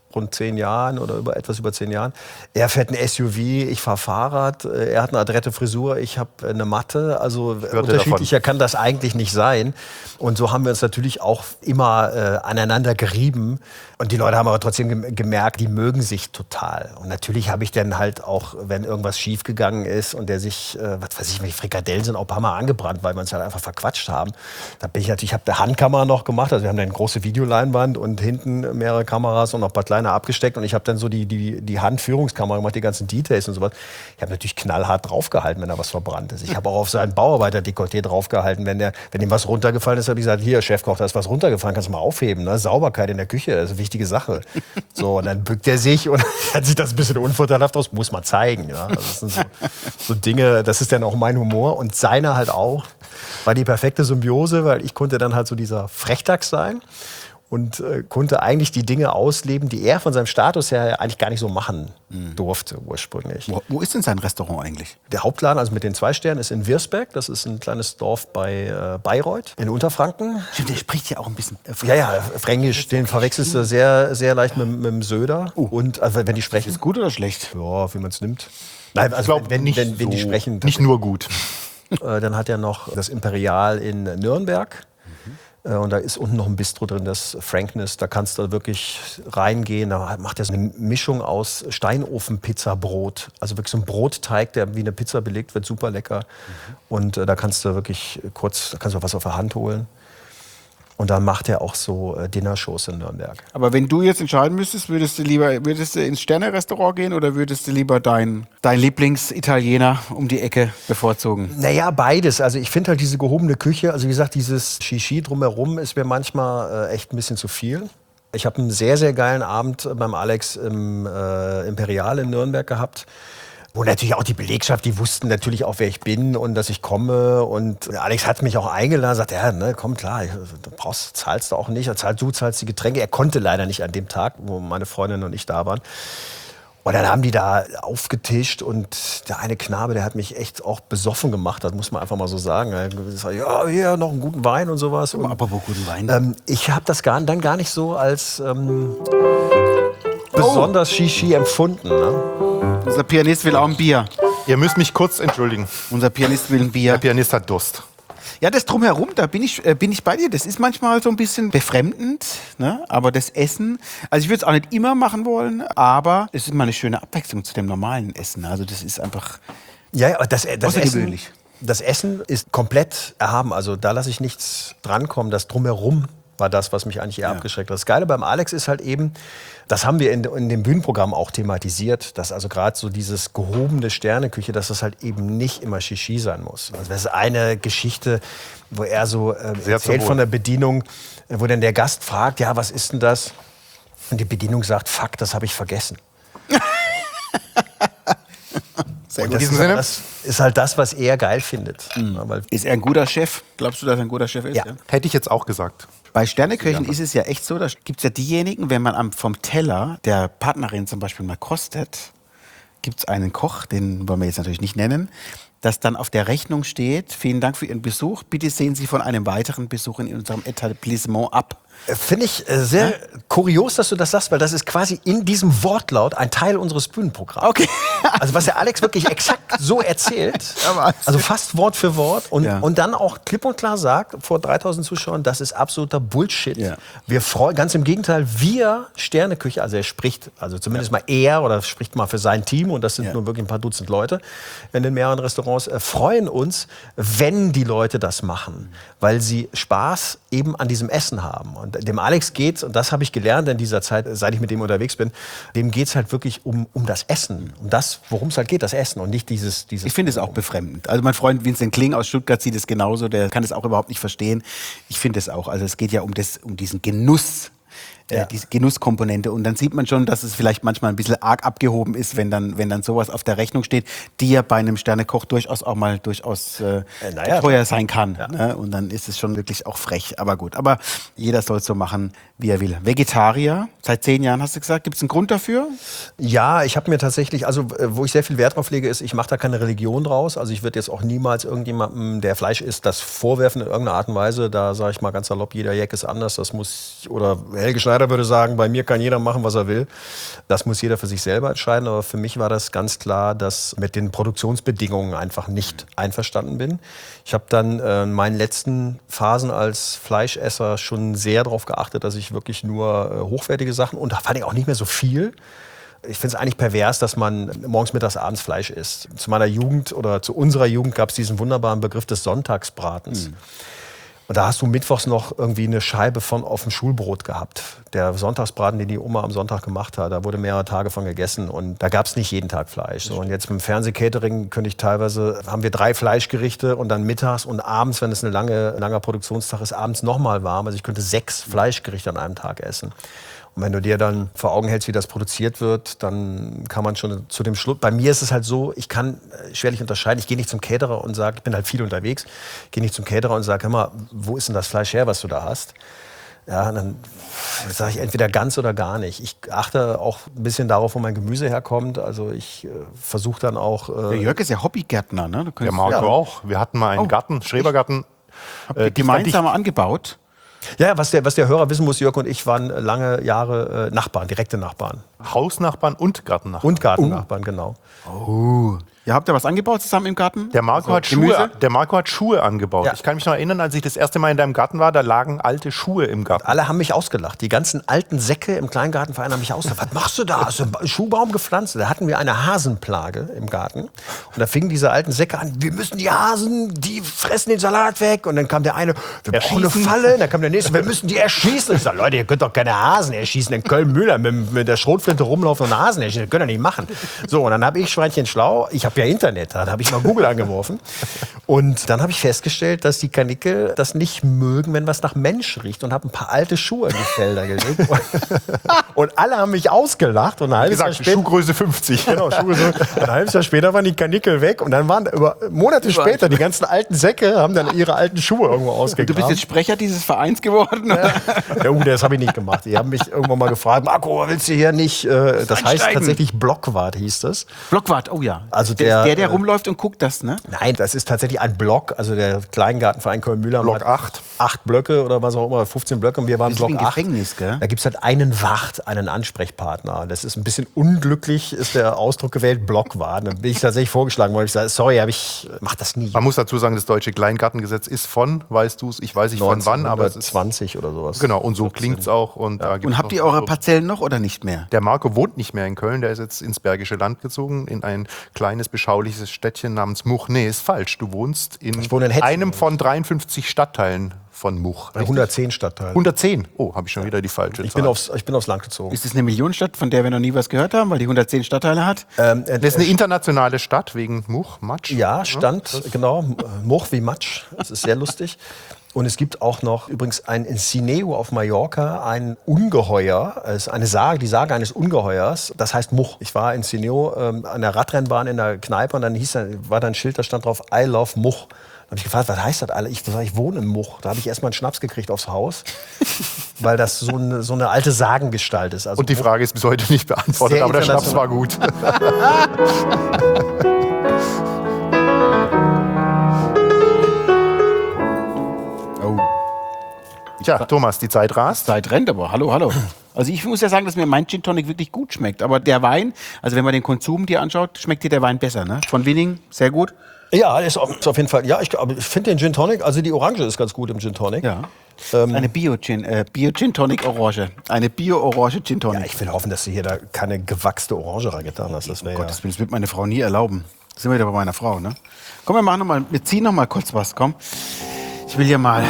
rund 10 Jahren oder etwas über 10 Jahren. Er fährt ein SUV, ich fahre Fahrrad, er hat eine adrette Frisur, ich habe eine Matte. Also unterschiedlicher kann das eigentlich nicht sein. Und so haben wir uns natürlich auch immer aneinander gerieben. Und die Leute haben aber trotzdem gemerkt, die mögen sich total. Und natürlich habe ich dann halt auch, wenn irgendwas schiefgegangen ist und der sich, was weiß ich, die Frikadellen sind auch ein paar Mal angebrannt, weil wir uns halt einfach verquatscht haben. Da bin ich natürlich, ich habe eine Handkamera noch gemacht, also wir haben eine große Videoleinwand und hinten mehrere Kameras und noch ein paar kleine abgesteckt und ich habe dann so die Handführungskamera gemacht, die ganzen Details und sowas. Ich habe natürlich knallhart draufgehalten, wenn da was verbrannt ist. Ich habe auch auf seinen Bauarbeiter-Dekolleté draufgehalten, wenn ihm was runtergefallen ist, habe ich gesagt, hier Chefkoch, da ist was runtergefallen, kannst du mal aufheben, ne? Sauberkeit in der Küche, das ist eine wichtige Sache. So, und dann bückt er sich und dann sieht das ein bisschen unvorteilhaft aus, muss man zeigen. Ja? Also das sind so Dinge, das ist dann auch mein Humor und seiner halt auch. War die perfekte Symbiose, weil ich konnte dann halt so dieser Frechdachs sein und konnte eigentlich die Dinge ausleben, die er von seinem Status her eigentlich gar nicht so machen durfte ursprünglich. Wo ist denn sein Restaurant eigentlich? Der Hauptladen, also mit den 2 Sternen, ist in Wirsberg. Das ist ein kleines Dorf bei Bayreuth in Unterfranken. Stimmt, der spricht ja auch ein bisschen Ja, Fränkisch. Den verwechselst du sehr, sehr leicht mit dem Söder. Und also, wenn die sprechen. Ist gut oder schlecht? Ja, wie man es nimmt. Nein, also, ich glaube, wenn die sprechen. Nicht nur gut. Dann hat er noch das Imperial in Nürnberg. Und da ist unten noch ein Bistro drin, das Frankness. Da kannst du wirklich reingehen. Da macht er so eine Mischung aus Steinofen-Pizza-Brot. Also wirklich so ein Brotteig, der wie eine Pizza belegt wird. Super lecker. Und da kannst du wirklich da kannst du was auf der Hand holen. Und dann macht er auch so Dinnershows in Nürnberg. Aber wenn du jetzt entscheiden müsstest, würdest du ins Sterne-Restaurant gehen oder würdest du lieber dein Lieblingsitaliener um die Ecke bevorzugen? Naja, beides. Also ich finde halt diese gehobene Küche, also wie gesagt, dieses Shishi drumherum ist mir manchmal echt ein bisschen zu viel. Ich habe einen sehr, sehr geilen Abend beim Alex im Imperial in Nürnberg gehabt. Wo natürlich auch die Belegschaft, die wussten natürlich auch, wer ich bin und dass ich komme. Und Alex hat mich auch eingeladen, sagt, ja, ne, komm klar, zahlst du auch nicht. Du zahlst die Getränke. Er konnte leider nicht an dem Tag, wo meine Freundin und ich da waren. Und dann haben die da aufgetischt und der eine Knabe, der hat mich echt auch besoffen gemacht, das muss man einfach mal so sagen. Er hat gesagt, ja, hier noch einen guten Wein und sowas. Und, apropos guten Wein. Ich habe das dann gar nicht so als besonders Shishi empfunden. Ne? Unser Pianist will auch ein Bier. Ihr müsst mich kurz entschuldigen. Unser Pianist will ein Bier. Der Pianist hat Durst. Ja, das Drumherum, da bin ich bei dir. Das ist manchmal so ein bisschen befremdend, ne? Aber das Essen, also ich würde es auch nicht immer machen wollen, aber es ist mal eine schöne Abwechslung zu dem normalen Essen. Also das ist einfach das außergewöhnlich. Das Essen ist komplett erhaben. Also da lasse ich nichts drankommen. Das Drumherum war das, was mich eigentlich eher abgeschreckt hat. Das Geile beim Alex ist halt eben, das haben wir in dem Bühnenprogramm auch thematisiert, dass also gerade so dieses gehobene Sterneküche, dass das halt eben nicht immer Shishi sein muss. Also das ist eine Geschichte, wo er so erzählt von der Bedienung, wo dann der Gast fragt, ja, was ist denn das? Und die Bedienung sagt, fuck, das habe ich vergessen. Sehr Und gut. das ist halt das, was er geil findet. Ja, weil Ist er ein guter Chef? Glaubst du, dass er ein guter Chef ist? Ja. Hätte ich jetzt auch gesagt. Bei Sterneköchen ist es ja echt so, da gibt es ja diejenigen, wenn man vom Teller der Partnerin zum Beispiel mal kostet, gibt es einen Koch, den wollen wir jetzt natürlich nicht nennen, dass dann auf der Rechnung steht, vielen Dank für Ihren Besuch, bitte sehen Sie von einem weiteren Besuch in unserem Etablissement ab. Finde ich sehr kurios, dass du das sagst, weil das ist quasi in diesem Wortlaut ein Teil unseres Bühnenprogramms. Okay. Also was der Alex wirklich exakt so erzählt, also fast Wort für Wort und dann auch klipp und klar sagt vor 3000 Zuschauern, das ist absoluter Bullshit. Ja. Wir freuen, ganz im Gegenteil, wir Sterneküche, also er spricht, also zumindest mal er oder spricht mal für sein Team und das sind nur wirklich ein paar Dutzend Leute in den mehreren Restaurants, freuen uns, wenn die Leute das machen, weil sie Spaß eben an diesem Essen haben. Und dem Alex geht's, und das habe ich gelernt in dieser Zeit, seit ich mit dem unterwegs bin, dem geht's halt wirklich um das Essen, um das, worum es halt geht, das Essen und nicht dieses. Ich finde es auch befremdend. Also mein Freund Vincent Kling aus Stuttgart sieht es genauso, der kann es auch überhaupt nicht verstehen. Ich finde es auch. Also es geht ja um diesen Genuss. Diese Genusskomponente. Und dann sieht man schon, dass es vielleicht manchmal ein bisschen arg abgehoben ist, wenn dann sowas auf der Rechnung steht, die ja bei einem Sternekoch durchaus auch mal teuer sein kann. Ja. Ne? Und dann ist es schon wirklich auch frech. Aber gut, aber jeder soll es so machen, wie er will. Vegetarier, seit 10 Jahren hast du gesagt. Gibt es einen Grund dafür? Ja, ich habe mir tatsächlich, also wo ich sehr viel Wert drauf lege, ist, ich mache da keine Religion draus. Also ich würde jetzt auch niemals irgendjemandem, der Fleisch isst, das vorwerfen in irgendeiner Art und Weise. Da sage ich mal ganz salopp, jeder Jack ist anders. Das muss, oder Helge Schneider Schneider würde sagen, bei mir kann jeder machen, was er will. Das muss jeder für sich selber entscheiden. Aber für mich war das ganz klar, dass mit den Produktionsbedingungen einfach nicht einverstanden bin. Ich habe dann in meinen letzten Phasen als Fleischesser schon sehr darauf geachtet, dass ich wirklich nur hochwertige Sachen und vor allem auch nicht mehr so viel. Ich finde es eigentlich pervers, dass man morgens, mittags, abends Fleisch isst. Zu meiner Jugend oder zu unserer Jugend gab es diesen wunderbaren Begriff des Sonntagsbratens. Und da hast du mittwochs noch irgendwie eine Scheibe von auf dem Schulbrot gehabt. Der Sonntagsbraten, den die Oma am Sonntag gemacht hat, da wurde mehrere Tage von gegessen. Und da gab es nicht jeden Tag Fleisch. So, und jetzt mit dem Fernsehcatering haben wir 3 Fleischgerichte und dann mittags und abends, wenn es ein langer Produktionstag ist, abends nochmal warm. Also ich könnte 6 Fleischgerichte an einem Tag essen. Und wenn du dir dann vor Augen hältst, wie das produziert wird, dann kann man schon zu dem Schluss. Bei mir ist es halt so, ich kann schwerlich unterscheiden. Ich gehe nicht zum Caterer und sage, ich bin halt viel unterwegs, gehe nicht zum Caterer und sage, hör mal, wo ist denn das Fleisch her, was du da hast? Ja, und dann sage ich entweder ganz oder gar nicht. Ich achte auch ein bisschen darauf, wo mein Gemüse herkommt. Also ich versuche dann auch... Der Jörg ist ja Hobbygärtner, ne? Der Marco auch. Wir hatten mal einen Garten, Schrebergarten. Gemeinsam angebaut. Ja, was der Hörer wissen muss, Jörg und ich waren lange Jahre Nachbarn, direkte Nachbarn. Hausnachbarn und Gartennachbarn. Und Gartennachbarn, genau. Oh. Ja, habt ihr was angebaut zusammen im Garten? Der Marco hat Schuhe angebaut. Ja. Ich kann mich noch erinnern, als ich das erste Mal in deinem Garten war, da lagen alte Schuhe im Garten. Alle haben mich ausgelacht. Die ganzen alten Säcke im Kleingartenverein haben mich ausgelacht. Was machst du da? Hast du einen Schuhbaum gepflanzt? Da hatten wir eine Hasenplage im Garten. Und da fingen diese alten Säcke an, wir müssen die Hasen, die fressen den Salat weg. Und dann kam der eine, wir brauchen eine Falle. Und dann kam der nächste, wir müssen die erschießen. Und ich sage, Leute, ihr könnt doch keine Hasen erschießen. In Köln-Müller mit der Schrotflinte rumlaufen und Hasen erschießen. Das könnt ihr nicht machen. So, und dann habe ich Schweinchen schlau, ich habe ja Internet, da habe ich mal Google angeworfen. Und dann habe ich festgestellt, dass die Kanickel das nicht mögen, wenn was nach Mensch riecht. Und habe ein paar alte Schuhe in die Felder gelegt. Und alle haben mich ausgelacht. Und ein halbes Jahr später, Schuhgröße 50. Genau, Schuhgröße. Ein halbes Jahr später waren die Kanickel weg. Und dann waren Monate später die ganzen alten Säcke, haben dann ihre alten Schuhe irgendwo ausgegraben. Du bist jetzt Sprecher dieses Vereins geworden? Ja, das habe ich nicht gemacht. Die haben mich irgendwann mal gefragt, Marco, willst du hier nicht... Das heißt tatsächlich Blockwart, hieß das. Blockwart, oh ja. Also der rumläuft und guckt das, ne? Nein, das ist tatsächlich ein Block. Also der Kleingartenverein Köln-Müller. Block 8. 8 Blöcke oder was auch immer, 15 Blöcke. Und wir waren Block 8. Gefängnis, gell? Da gibt es halt einen Wart, einen Ansprechpartner. Das ist ein bisschen unglücklich, ist der Ausdruck gewählt, Blockwart. Dann bin ich tatsächlich vorgeschlagen worden. Ich sage, sorry, mach das nie. Man muss dazu sagen, das deutsche Kleingartengesetz ist von, weißt du es, ich weiß nicht von wann, aber es ist 20 oder sowas. Genau, und so klingt es auch. Und habt ihr eure Parzellen noch oder nicht mehr? Der Marco wohnt nicht mehr in Köln, der ist jetzt ins Bergische Land gezogen, in ein kleines, beschauliches Städtchen namens Much. Nee, ist falsch. Du wohnst in einem von 53 Stadtteilen von Much. 110 Stadtteilen. 110? Oh, habe ich schon wieder die falsche Zahl. Ich bin aufs Land gezogen. Ist das eine Millionenstadt, von der wir noch nie was gehört haben, weil die 110 Stadtteile hat? Das ist eine internationale Stadt wegen Much, Matsch. Ja, genau. Much wie Matsch. Das ist sehr lustig. Und es gibt auch noch übrigens ein in Sineu auf Mallorca ein Ungeheuer, es ist eine Sage, die Sage eines Ungeheuers, das heißt Much. Ich war in Sineu an der Radrennbahn in der Kneipe und dann war da ein Schild, da stand drauf I love Much. Da habe ich gefragt, was heißt das alle? Ich wohne in Much. Da habe ich erstmal einen Schnaps gekriegt aufs Haus, weil das so eine alte Sagengestalt ist. Also und die Frage ist bis heute nicht beantwortet, aber der Schnaps war gut. Tja, Thomas, die Zeit rast. Die Zeit rennt aber, hallo. Also ich muss ja sagen, dass mir mein Gin Tonic wirklich gut schmeckt. Aber der Wein, also wenn man den Konsum dir anschaut, schmeckt dir der Wein besser, ne? Von Winning, sehr gut. Ja, ist auf jeden Fall. Ja, ich finde den Gin Tonic, also die Orange ist ganz gut im Gin Tonic. Ja. Eine Bio-Gin Tonic Orange. Eine Bio-Orange Gin Tonic. Ja, ich will hoffen, dass du hier da keine gewachste Orange reingetan hast. Das wäre das wird meine Frau nie erlauben. Das sind wir wieder bei meiner Frau, ne? Komm, wir ziehen noch mal kurz was, komm. Ich will hier mal...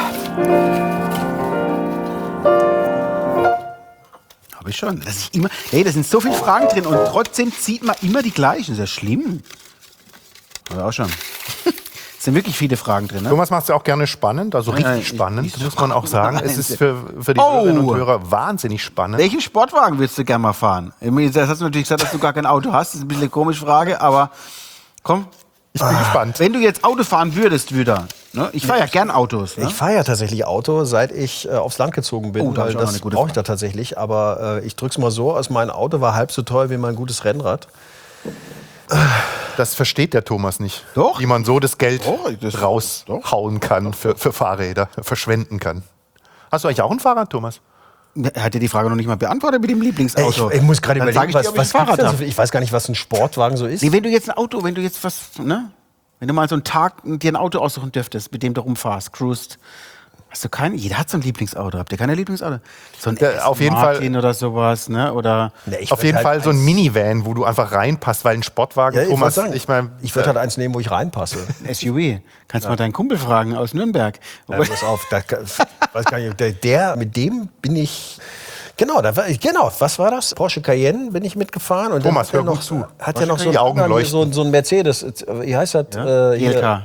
Habe ich schon. Da sind so viele Fragen drin und trotzdem zieht man immer die gleichen. Das ist ja schlimm. Aber auch schon. Es sind wirklich viele Fragen drin. Ne? Thomas macht es ja auch gerne spannend, also richtig spannend, muss man auch sagen. Es ist für die Hörerinnen und Hörer wahnsinnig spannend. Welchen Sportwagen würdest du gerne mal fahren? Jetzt hast du natürlich gesagt, dass du gar kein Auto hast. Das ist ein bisschen eine komische Frage, aber komm. Ich bin gespannt. Wenn du jetzt Auto fahren würdest wieder, ne? Ich fahre ja gern Autos. Ne? Ich fahre ja tatsächlich Auto, seit ich aufs Land gezogen bin, weil das brauche ich da tatsächlich. Aber ich drück's mal so aus, mein Auto war halb so teuer wie mein gutes Rennrad. Das versteht der Thomas nicht. Doch. Wie man so das Geld raushauen kann für Fahrräder, verschwenden kann. Hast du eigentlich auch ein Fahrrad, Thomas? er hat dir die Frage noch nicht mal beantwortet mit dem Lieblingsauto. Ich muss gerade Dann sag überlegen, ich dir, ob ich was ein Fahrrad gibt's denn habe. so, ich weiß gar nicht, was ein Sportwagen so ist. Nee, wenn du jetzt wenn du mal so einen Tag dir ein Auto aussuchen dürftest, mit dem du rumfahrst, cruist, hast du keinen? Jeder hat so ein Lieblingsauto. Habt ihr keine Lieblingsauto? So ein auf jeden Martin oder sowas, ne? Oder Auf jeden Fall so ein Minivan, wo du einfach reinpasst, weil ein Sportwagen, Ja, ich Thomas, wollte sagen, ich würde halt eins nehmen, wo ich reinpasse. SUV. Kannst mal deinen Kumpel fragen aus Nürnberg. Ja, pass auf, weiß gar nicht, mit dem bin ich. Genau, was war das? Porsche Cayenne bin ich mitgefahren. Und Thomas, dann hör hat gut zu. Hat ja noch so Die Augen leuchten. so ein Mercedes, wie heißt das? GLK.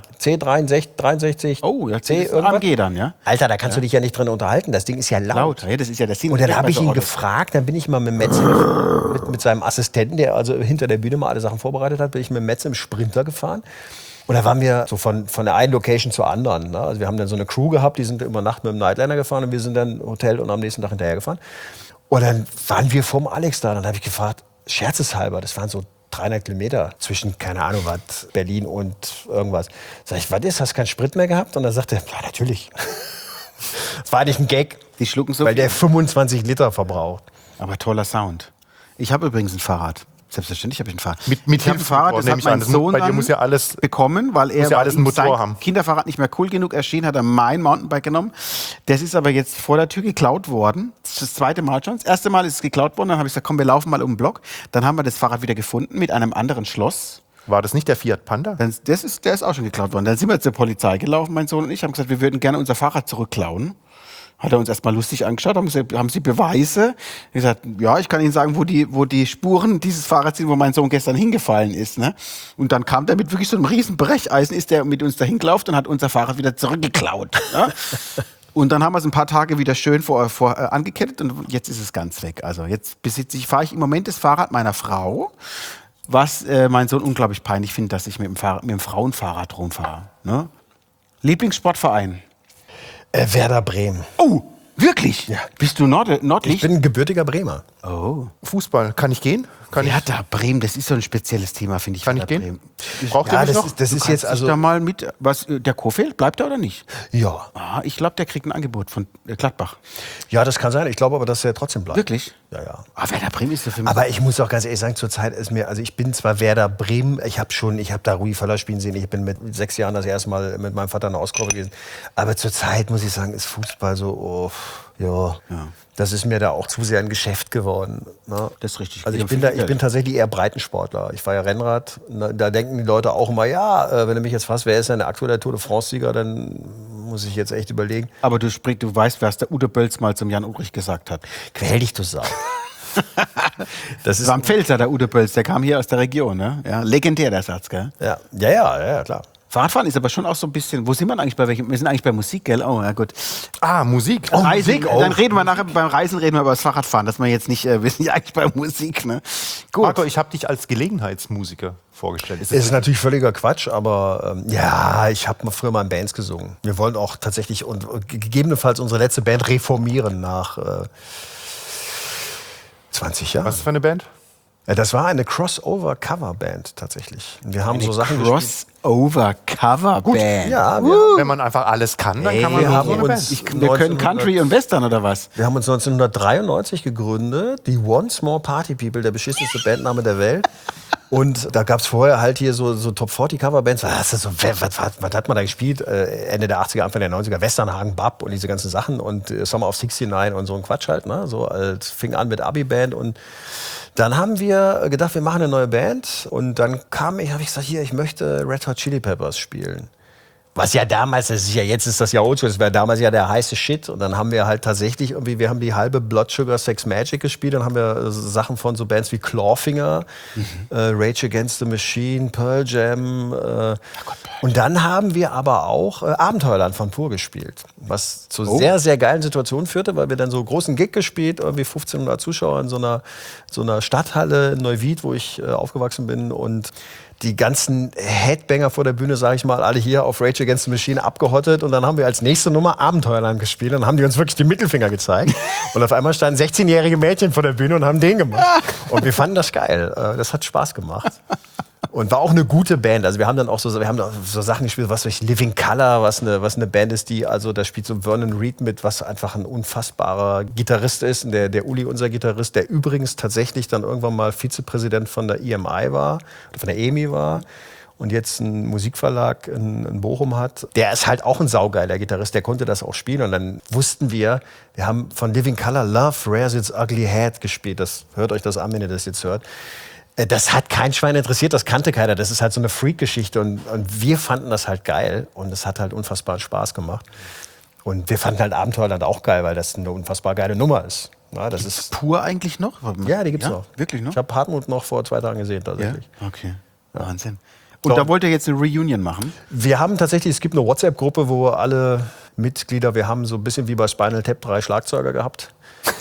C63. Oh, ja, C das ist AMG dann, ja? Alter, da kannst du dich ja nicht drin unterhalten. Das Ding ist ja laut. Ja, das ist ja der Sinn. Und dann habe ich ihn Autos. gefragt, dann bin ich mal mit Metze, mit seinem Assistenten, der also hinter der Bühne mal alle Sachen vorbereitet hat, bin ich mit Metze im Sprinter gefahren. Und da waren wir so von der einen Location zur anderen. Ne? Also wir haben dann so eine Crew gehabt, die sind über Nacht mit dem Nightliner gefahren und wir sind dann Hotel und am nächsten Tag hinterher gefahren. Und dann waren wir vorm Alex da. Dann habe ich gefragt, scherzeshalber, das waren so 300 Kilometer zwischen, keine Ahnung was, Berlin und irgendwas. Sag ich, was ist, hast du keinen Sprit mehr gehabt? Und dann sagte er, ja, natürlich. Das war eigentlich ein Gag, Die schlucken so weil viel. der 25 Liter verbraucht. Aber toller Sound. Ich habe übrigens ein Fahrrad. Selbstverständlich habe ich ein Fahrrad. Mit ich habe ein Hilfsmotor, Fahrrad, das nehme hat ich an. mein Das muss- Sohn bei dir dann muss ja alles- bekommen, weil er ja alles einen Motor sein haben. Kinderfahrrad nicht mehr cool genug erschien, hat er mein Mountainbike genommen. Das ist aber jetzt vor der Tür geklaut worden. Das ist das zweite Mal schon. Das erste Mal ist es geklaut worden, dann habe ich gesagt, komm, wir laufen mal um den Block. Dann haben wir das Fahrrad wieder gefunden mit einem anderen Schloss. War das nicht der Fiat Panda? Der ist auch schon geklaut worden. Dann sind wir zur Polizei gelaufen, mein Sohn und ich, haben gesagt, wir würden gerne unser Fahrrad zurückklauen. Hat er uns erstmal lustig angeschaut, haben gesagt, haben Sie Beweise? Ich gesagt, ja, ich kann Ihnen sagen, wo die Spuren dieses Fahrrads sind, wo mein Sohn gestern hingefallen ist. Ne? Und dann kam der mit wirklich so einem riesen Brecheisen, ist der mit uns dahin gelaufen und hat unser Fahrrad wieder zurückgeklaut. Ne? Und dann haben wir es ein paar Tage wieder schön angekettet und jetzt ist es ganz weg. Also jetzt fahre ich im Moment das Fahrrad meiner Frau, was mein Sohn unglaublich peinlich findet, dass ich mit dem Frauenfahrrad rumfahre. Ne? Lieblingssportverein? Werder Bremen. Oh, wirklich? Ja. Bist du Ich Nordlicht? bin ein gebürtiger Bremer. Oh. Fußball. Kann ich gehen? Werder Bremen, das ist so ein spezielles Thema, finde ich. Kann ich Werder gehen? Bremen. Braucht ihr Ja, mich das noch? ist, das ist jetzt also. Da mal mit, der Kofeld, bleibt er oder nicht? Ja. Ah, ich glaube, der kriegt ein Angebot von Gladbach. Ja, das kann sein. Ich glaube aber, dass er trotzdem bleibt. Wirklich? Ja, ja. Ah, Werder Bremen ist so für mich. Aber ich muss auch ganz ehrlich sagen, zurzeit ist mir, also ich bin zwar Werder Bremen, ich habe da Rui Völler spielen sehen, ich bin mit 6 Jahren das erste Mal mit meinem Vater in der Ostkurve gewesen. Aber zurzeit muss ich sagen, ist Fußball so, ja. Das ist mir da auch zu sehr ein Geschäft geworden. Ne? Das ist richtig. Also ich bin tatsächlich eher Breitensportler. Ich fahre ja Rennrad. Da denken die Leute auch immer, ja, wenn du mich jetzt fragst, wer ist denn der aktuelle Tour de France-Sieger, dann muss ich jetzt echt überlegen. Aber du weißt, was der Udo Bölz mal zum Jan Ulrich gesagt hat. Quäl dich, du Sau. Das Das war ein Pfälzer, der Udo Bölz, der kam hier aus der Region. Ne? Ja, legendär, der Satz, gell? Ja, klar. Fahrradfahren ist aber schon auch so ein bisschen, wo sind wir eigentlich wir sind eigentlich bei Musik, gell? Oh, ja gut. Ah, Musik. Reisen, dann reden wir nachher, beim Reisen reden wir über das Fahrradfahren, dass wir jetzt nicht, wir sind ja eigentlich bei Musik, ne? Gut. Marco, ich habe dich als Gelegenheitsmusiker vorgestellt. Es ist natürlich völliger Quatsch, aber ja, ich habe früher mal in Bands gesungen. Wir wollen auch tatsächlich und gegebenenfalls unsere letzte Band reformieren nach 20 Jahren. Was für eine Band? Das war eine Crossover-Cover-Band tatsächlich. Wir haben so Sachen gespielt. Crossover-Cover-Band. Ja, Wenn man einfach alles kann, dann kann man wir so haben eine uns- Band. Wir können Country und Western oder was? wir haben uns 1993 gegründet, die One Small Party People, der beschissenste Bandname der Welt. Und da gab es vorher halt hier so Top 40 Coverbands. Was hat man da gespielt? Ende der 80er, Anfang der 90er, Westernhagen, Bab und diese ganzen Sachen und Summer of 69 und so ein Quatsch halt. Ne? So als fing an mit Abi-Band und dann haben wir gedacht, wir machen eine neue Band und dann habe ich gesagt, hier, ich möchte Red Hot Chili Peppers spielen. Was ja damals, jetzt ist das ja oldschool, das war damals ja der heiße Shit. Und dann haben wir halt tatsächlich irgendwie, wir haben die halbe Blood Sugar Sex Magic gespielt. Dann haben wir Sachen von so Bands wie Clawfinger, Rage Against the Machine, Pearl Jam. Und dann haben wir aber auch Abenteuerland von Pur gespielt. Was zu sehr, sehr geilen Situationen führte, weil wir dann so großen Gig gespielt, irgendwie 1500 Zuschauer in so einer Stadthalle in Neuwied, wo ich aufgewachsen bin. Und die ganzen Headbanger vor der Bühne, sage ich mal, alle hier auf Rage Against the Machine abgehottet. Und dann haben wir als nächste Nummer Abenteuerland gespielt. Und dann haben die uns wirklich die Mittelfinger gezeigt. Und auf einmal standen 16-jährige Mädchen vor der Bühne und haben den gemacht. Und wir fanden das geil. Das hat Spaß gemacht. Und war auch eine gute Band. Also wir haben dann auch so Sachen gespielt, was weiß ich, Living Colour, was eine Band ist, da spielt so Vernon Reid mit, was einfach ein unfassbarer Gitarrist ist. Und der Uli, unser Gitarrist, der übrigens tatsächlich dann irgendwann mal Vizepräsident von der EMI war, von der EMI war. Und jetzt einen Musikverlag in Bochum hat, der ist halt auch ein saugeiler Gitarrist, der konnte das auch spielen. Und dann wussten wir haben von Living Colour Love Rears Its Ugly Head gespielt. Hört euch das an, wenn ihr das jetzt hört. Das hat kein Schwein interessiert, das kannte keiner. Das ist halt so eine Freak-Geschichte und wir fanden das halt geil und es hat halt unfassbar Spaß gemacht. Und wir fanden halt Abenteuerland auch geil, weil das eine unfassbar geile Nummer ist. Ja, das ist Pur eigentlich noch? Ja, die gibt's noch. Wirklich noch? Ich habe Hartmut noch vor 2 Tagen gesehen, tatsächlich. Ja? Okay, Wahnsinn. Und da wollt ihr jetzt eine Reunion machen? Wir haben tatsächlich, es gibt eine WhatsApp-Gruppe, wo alle Mitglieder, wir haben so ein bisschen wie bei Spinal Tap 3 Schlagzeuger gehabt.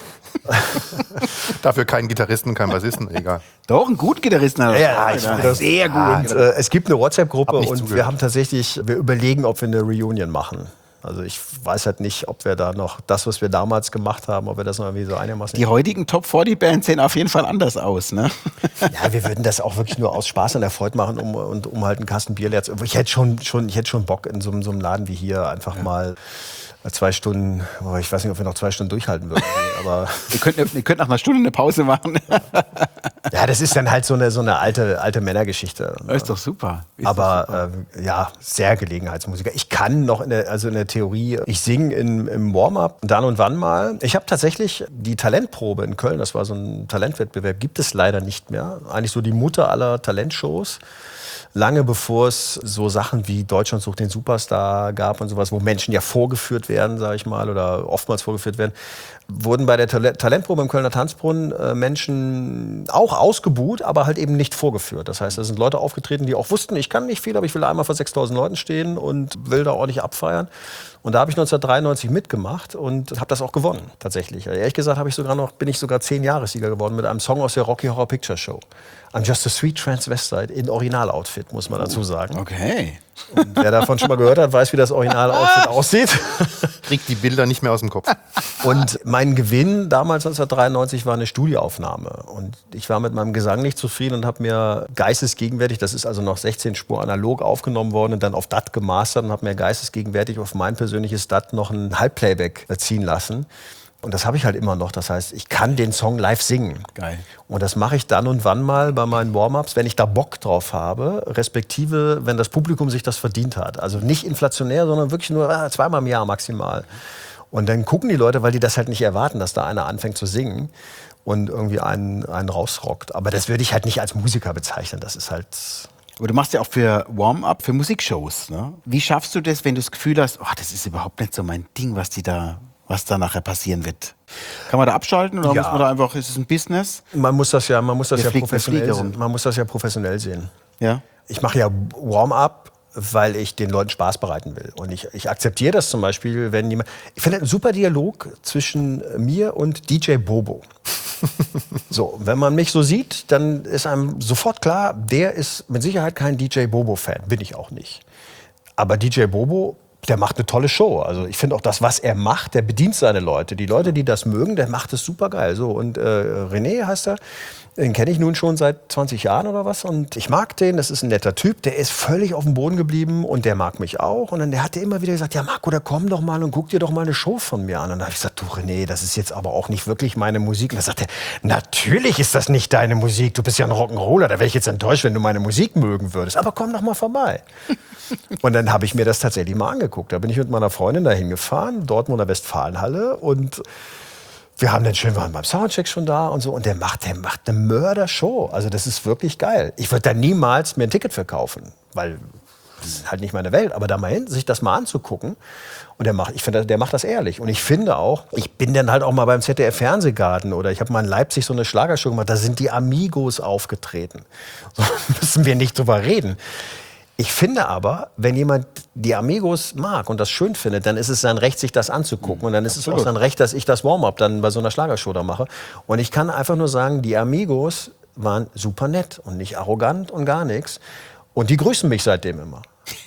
Dafür keinen Gitarristen, keinen Bassisten, egal. Doch, einen guten Gitarristen. Sehr gut. Und, es gibt eine WhatsApp-Gruppe und zugehört. wir haben tatsächlich, wir überlegen, ob wir eine Reunion machen. Also ich weiß halt nicht, ob wir da noch das, was wir damals gemacht haben, ob wir das noch irgendwie so einigermaßen... Die heutigen Top-40-Bands sehen auf jeden Fall anders aus, ne? Ja, wir würden das auch wirklich nur aus Spaß und Erfolg machen, um halt einen Kasten Bier leer zu... Ich hätte schon Bock in so einem Laden wie hier einfach mal 2 Stunden... Ich weiß nicht, ob wir noch 2 Stunden durchhalten würden. Aber Ihr könnt nach einer Stunde eine Pause machen. ja, das ist dann halt so eine alte Männergeschichte. Das ist doch super. Sehr Gelegenheitsmusiker. Ich kann noch in der Theorie, ich singe im Warm-up dann und wann mal. Ich habe tatsächlich die Talentprobe in Köln, das war so ein Talentwettbewerb, gibt es leider nicht mehr. Eigentlich so die Mutter aller Talentshows. Lange bevor es so Sachen wie Deutschland sucht den Superstar gab und sowas, wo Menschen ja vorgeführt werden, sage ich mal, oder oftmals vorgeführt werden, wurden bei der Talentprobe im Kölner Tanzbrunnen Menschen auch ausgebuht, aber halt eben nicht vorgeführt. Das heißt, da sind Leute aufgetreten, die auch wussten, ich kann nicht viel, aber ich will einmal vor 6.000 Leuten stehen und will da ordentlich abfeiern. Und da habe ich 1993 mitgemacht und habe das auch gewonnen, tatsächlich. Ehrlich gesagt bin ich sogar 10 Jahressieger geworden mit einem Song aus der Rocky Horror Picture Show. I'm Just a Sweet Transvestite in Originaloutfit, muss man dazu sagen. Okay. Und wer davon schon mal gehört hat, weiß, wie das Originaloutfit aussieht. Kriegt die Bilder nicht mehr aus dem Kopf. Und mein Gewinn damals 1993 war eine Studioaufnahme. Und ich war mit meinem Gesang nicht zufrieden und habe mir geistesgegenwärtig, das ist also noch 16 Spur analog aufgenommen worden und dann auf DAT gemastert und habe mir geistesgegenwärtig auf mein persönliches DAT noch ein Halbplayback ziehen lassen. Und das habe ich halt immer noch. Das heißt, ich kann den Song live singen. Geil. Und das mache ich dann und wann mal bei meinen Warm-ups, wenn ich da Bock drauf habe, respektive, wenn das Publikum sich das verdient hat. Also nicht inflationär, sondern wirklich nur 2-mal im Jahr maximal. Und dann gucken die Leute, weil die das halt nicht erwarten, dass da einer anfängt zu singen und irgendwie einen rausrockt. Aber das würde ich halt nicht als Musiker bezeichnen. Das ist halt... Aber du machst ja auch für Warm-up, für Musikshows, ne? Wie schaffst du das, wenn du das Gefühl hast, das ist überhaupt nicht so mein Ding, was da nachher passieren wird? Kann man da abschalten oder muss man da einfach, ist es ein Business? Man muss das ja professionell sehen. Man muss das ja professionell sehen. Ja. Ich mache ja Warm-up, weil ich den Leuten Spaß bereiten will. Und ich akzeptiere das zum Beispiel, wenn jemand... Ich finde einen super Dialog zwischen mir und DJ Bobo. So, wenn man mich so sieht, dann ist einem sofort klar, der ist mit Sicherheit kein DJ Bobo-Fan. Bin ich auch nicht. Aber DJ Bobo... Der macht eine tolle Show. Also ich finde auch das, was er macht, der bedient seine Leute. Die Leute, die das mögen, der macht es super geil. So, und René heißt er, den kenne ich nun schon seit 20 Jahren oder was. Und ich mag den, das ist ein netter Typ. Der ist völlig auf dem Boden geblieben und der mag mich auch. Und dann der hat immer wieder gesagt, ja Marco, da komm doch mal und guck dir doch mal eine Show von mir an. Und da habe ich gesagt, du René, das ist jetzt aber auch nicht wirklich meine Musik. Und da sagt er, natürlich ist das nicht deine Musik. Du bist ja ein Rock'n'Roller. Da wäre ich jetzt enttäuscht, wenn du meine Musik mögen würdest. Aber komm doch mal vorbei. Und dann habe ich mir das tatsächlich mal angeguckt. Da bin ich mit meiner Freundin dahin gefahren, Dortmunder Westfalenhalle. Und wir haben dann schön, waren beim Soundcheck schon da und so. Und der macht eine Mörder-Show. Also das ist wirklich geil. Ich würde da niemals mir ein Ticket verkaufen, weil das ist halt nicht meine Welt. Aber da mal hin, sich das mal anzugucken. Und ich finde, der macht das ehrlich. Und ich finde auch, ich bin dann halt auch mal beim ZDF Fernsehgarten oder ich habe mal in Leipzig so eine Schlagershow gemacht. Da sind die Amigos aufgetreten. So müssen wir nicht drüber reden. Ich finde aber, wenn jemand die Amigos mag und das schön findet, dann ist es sein Recht, sich das anzugucken. Und dann ist es auch sein Recht, dass ich das Warm-up dann bei so einer Schlagershow da mache. Und ich kann einfach nur sagen, die Amigos waren super nett und nicht arrogant und gar nichts. Und die grüßen mich seitdem immer.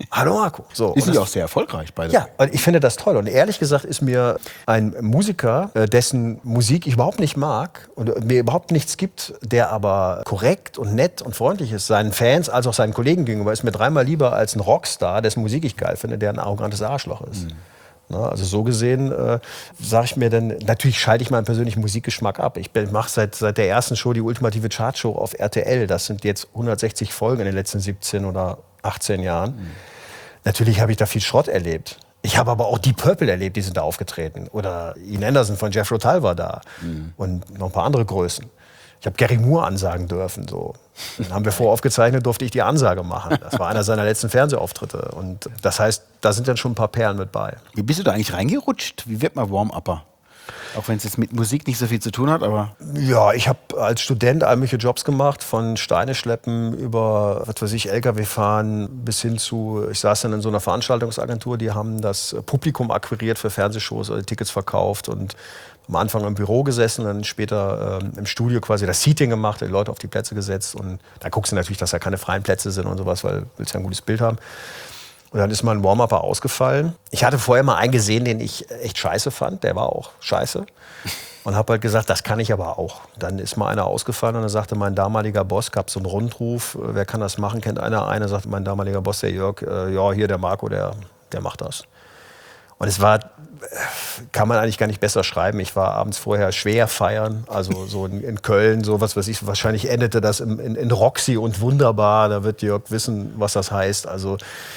Hallo Marco. So, Die sind ja auch sehr erfolgreich beide. ja, und ich finde das toll. Und ehrlich gesagt ist mir ein Musiker, dessen Musik ich überhaupt nicht mag und mir überhaupt nichts gibt, der aber korrekt und nett und freundlich ist, seinen Fans als auch seinen Kollegen gegenüber, ist mir dreimal lieber als ein Rockstar, dessen Musik ich geil finde, der ein arrogantes Arschloch ist. Na, also so gesehen sage ich mir dann, natürlich schalte ich meinen persönlichen Musikgeschmack ab. Ich mache seit der ersten Show die ultimative Chartshow auf RTL. Das sind jetzt 160 Folgen in den letzten 17 oder 18 Jahren. Natürlich habe ich da viel Schrott erlebt. Ich habe aber auch Deep Purple erlebt, die sind da aufgetreten. Oder Ian Anderson von Jethro Tull war da. Und noch ein paar andere Größen. Ich habe Gary Moore ansagen dürfen. So. Dann haben wir voraufgezeichnet, durfte ich die Ansage machen. Das war einer seiner letzten Fernsehauftritte. Und das heißt, da sind dann schon ein paar Perlen mit bei. Wie bist du da eigentlich reingerutscht? Wie wird man Warm-Upper? Auch wenn es jetzt mit Musik nicht so viel zu tun hat, aber... Ja, ich habe als Student all mögliche Jobs gemacht, von Steine schleppen über, was weiß ich, LKW fahren, bis hin zu, ich saß dann in so einer Veranstaltungsagentur, die haben das Publikum akquiriert für Fernsehshows oder Tickets verkauft und am Anfang im Büro gesessen, dann später im Studio quasi das Seating gemacht, die Leute auf die Plätze gesetzt und da guckst du natürlich, dass da keine freien Plätze sind und sowas, weil du willst ja ein gutes Bild haben. Und dann ist mal ein Warm-Upper ausgefallen. Ich hatte vorher mal einen gesehen, den ich echt scheiße fand. Der war auch scheiße. Und habe halt gesagt, das kann ich aber auch. Dann ist mal einer ausgefallen und dann sagte mein damaliger Boss, gab so einen Rundruf, wer kann das machen, kennt einer? Sagte mein damaliger Boss, der Jörg, ja, hier der Marco, der macht das. Und es war, kann man eigentlich gar nicht besser schreiben. Ich war abends vorher schwer feiern, also so in Köln, so was weiß ich. Wahrscheinlich endete das in Roxy und wunderbar. Da wird Jörg wissen, was das heißt. Also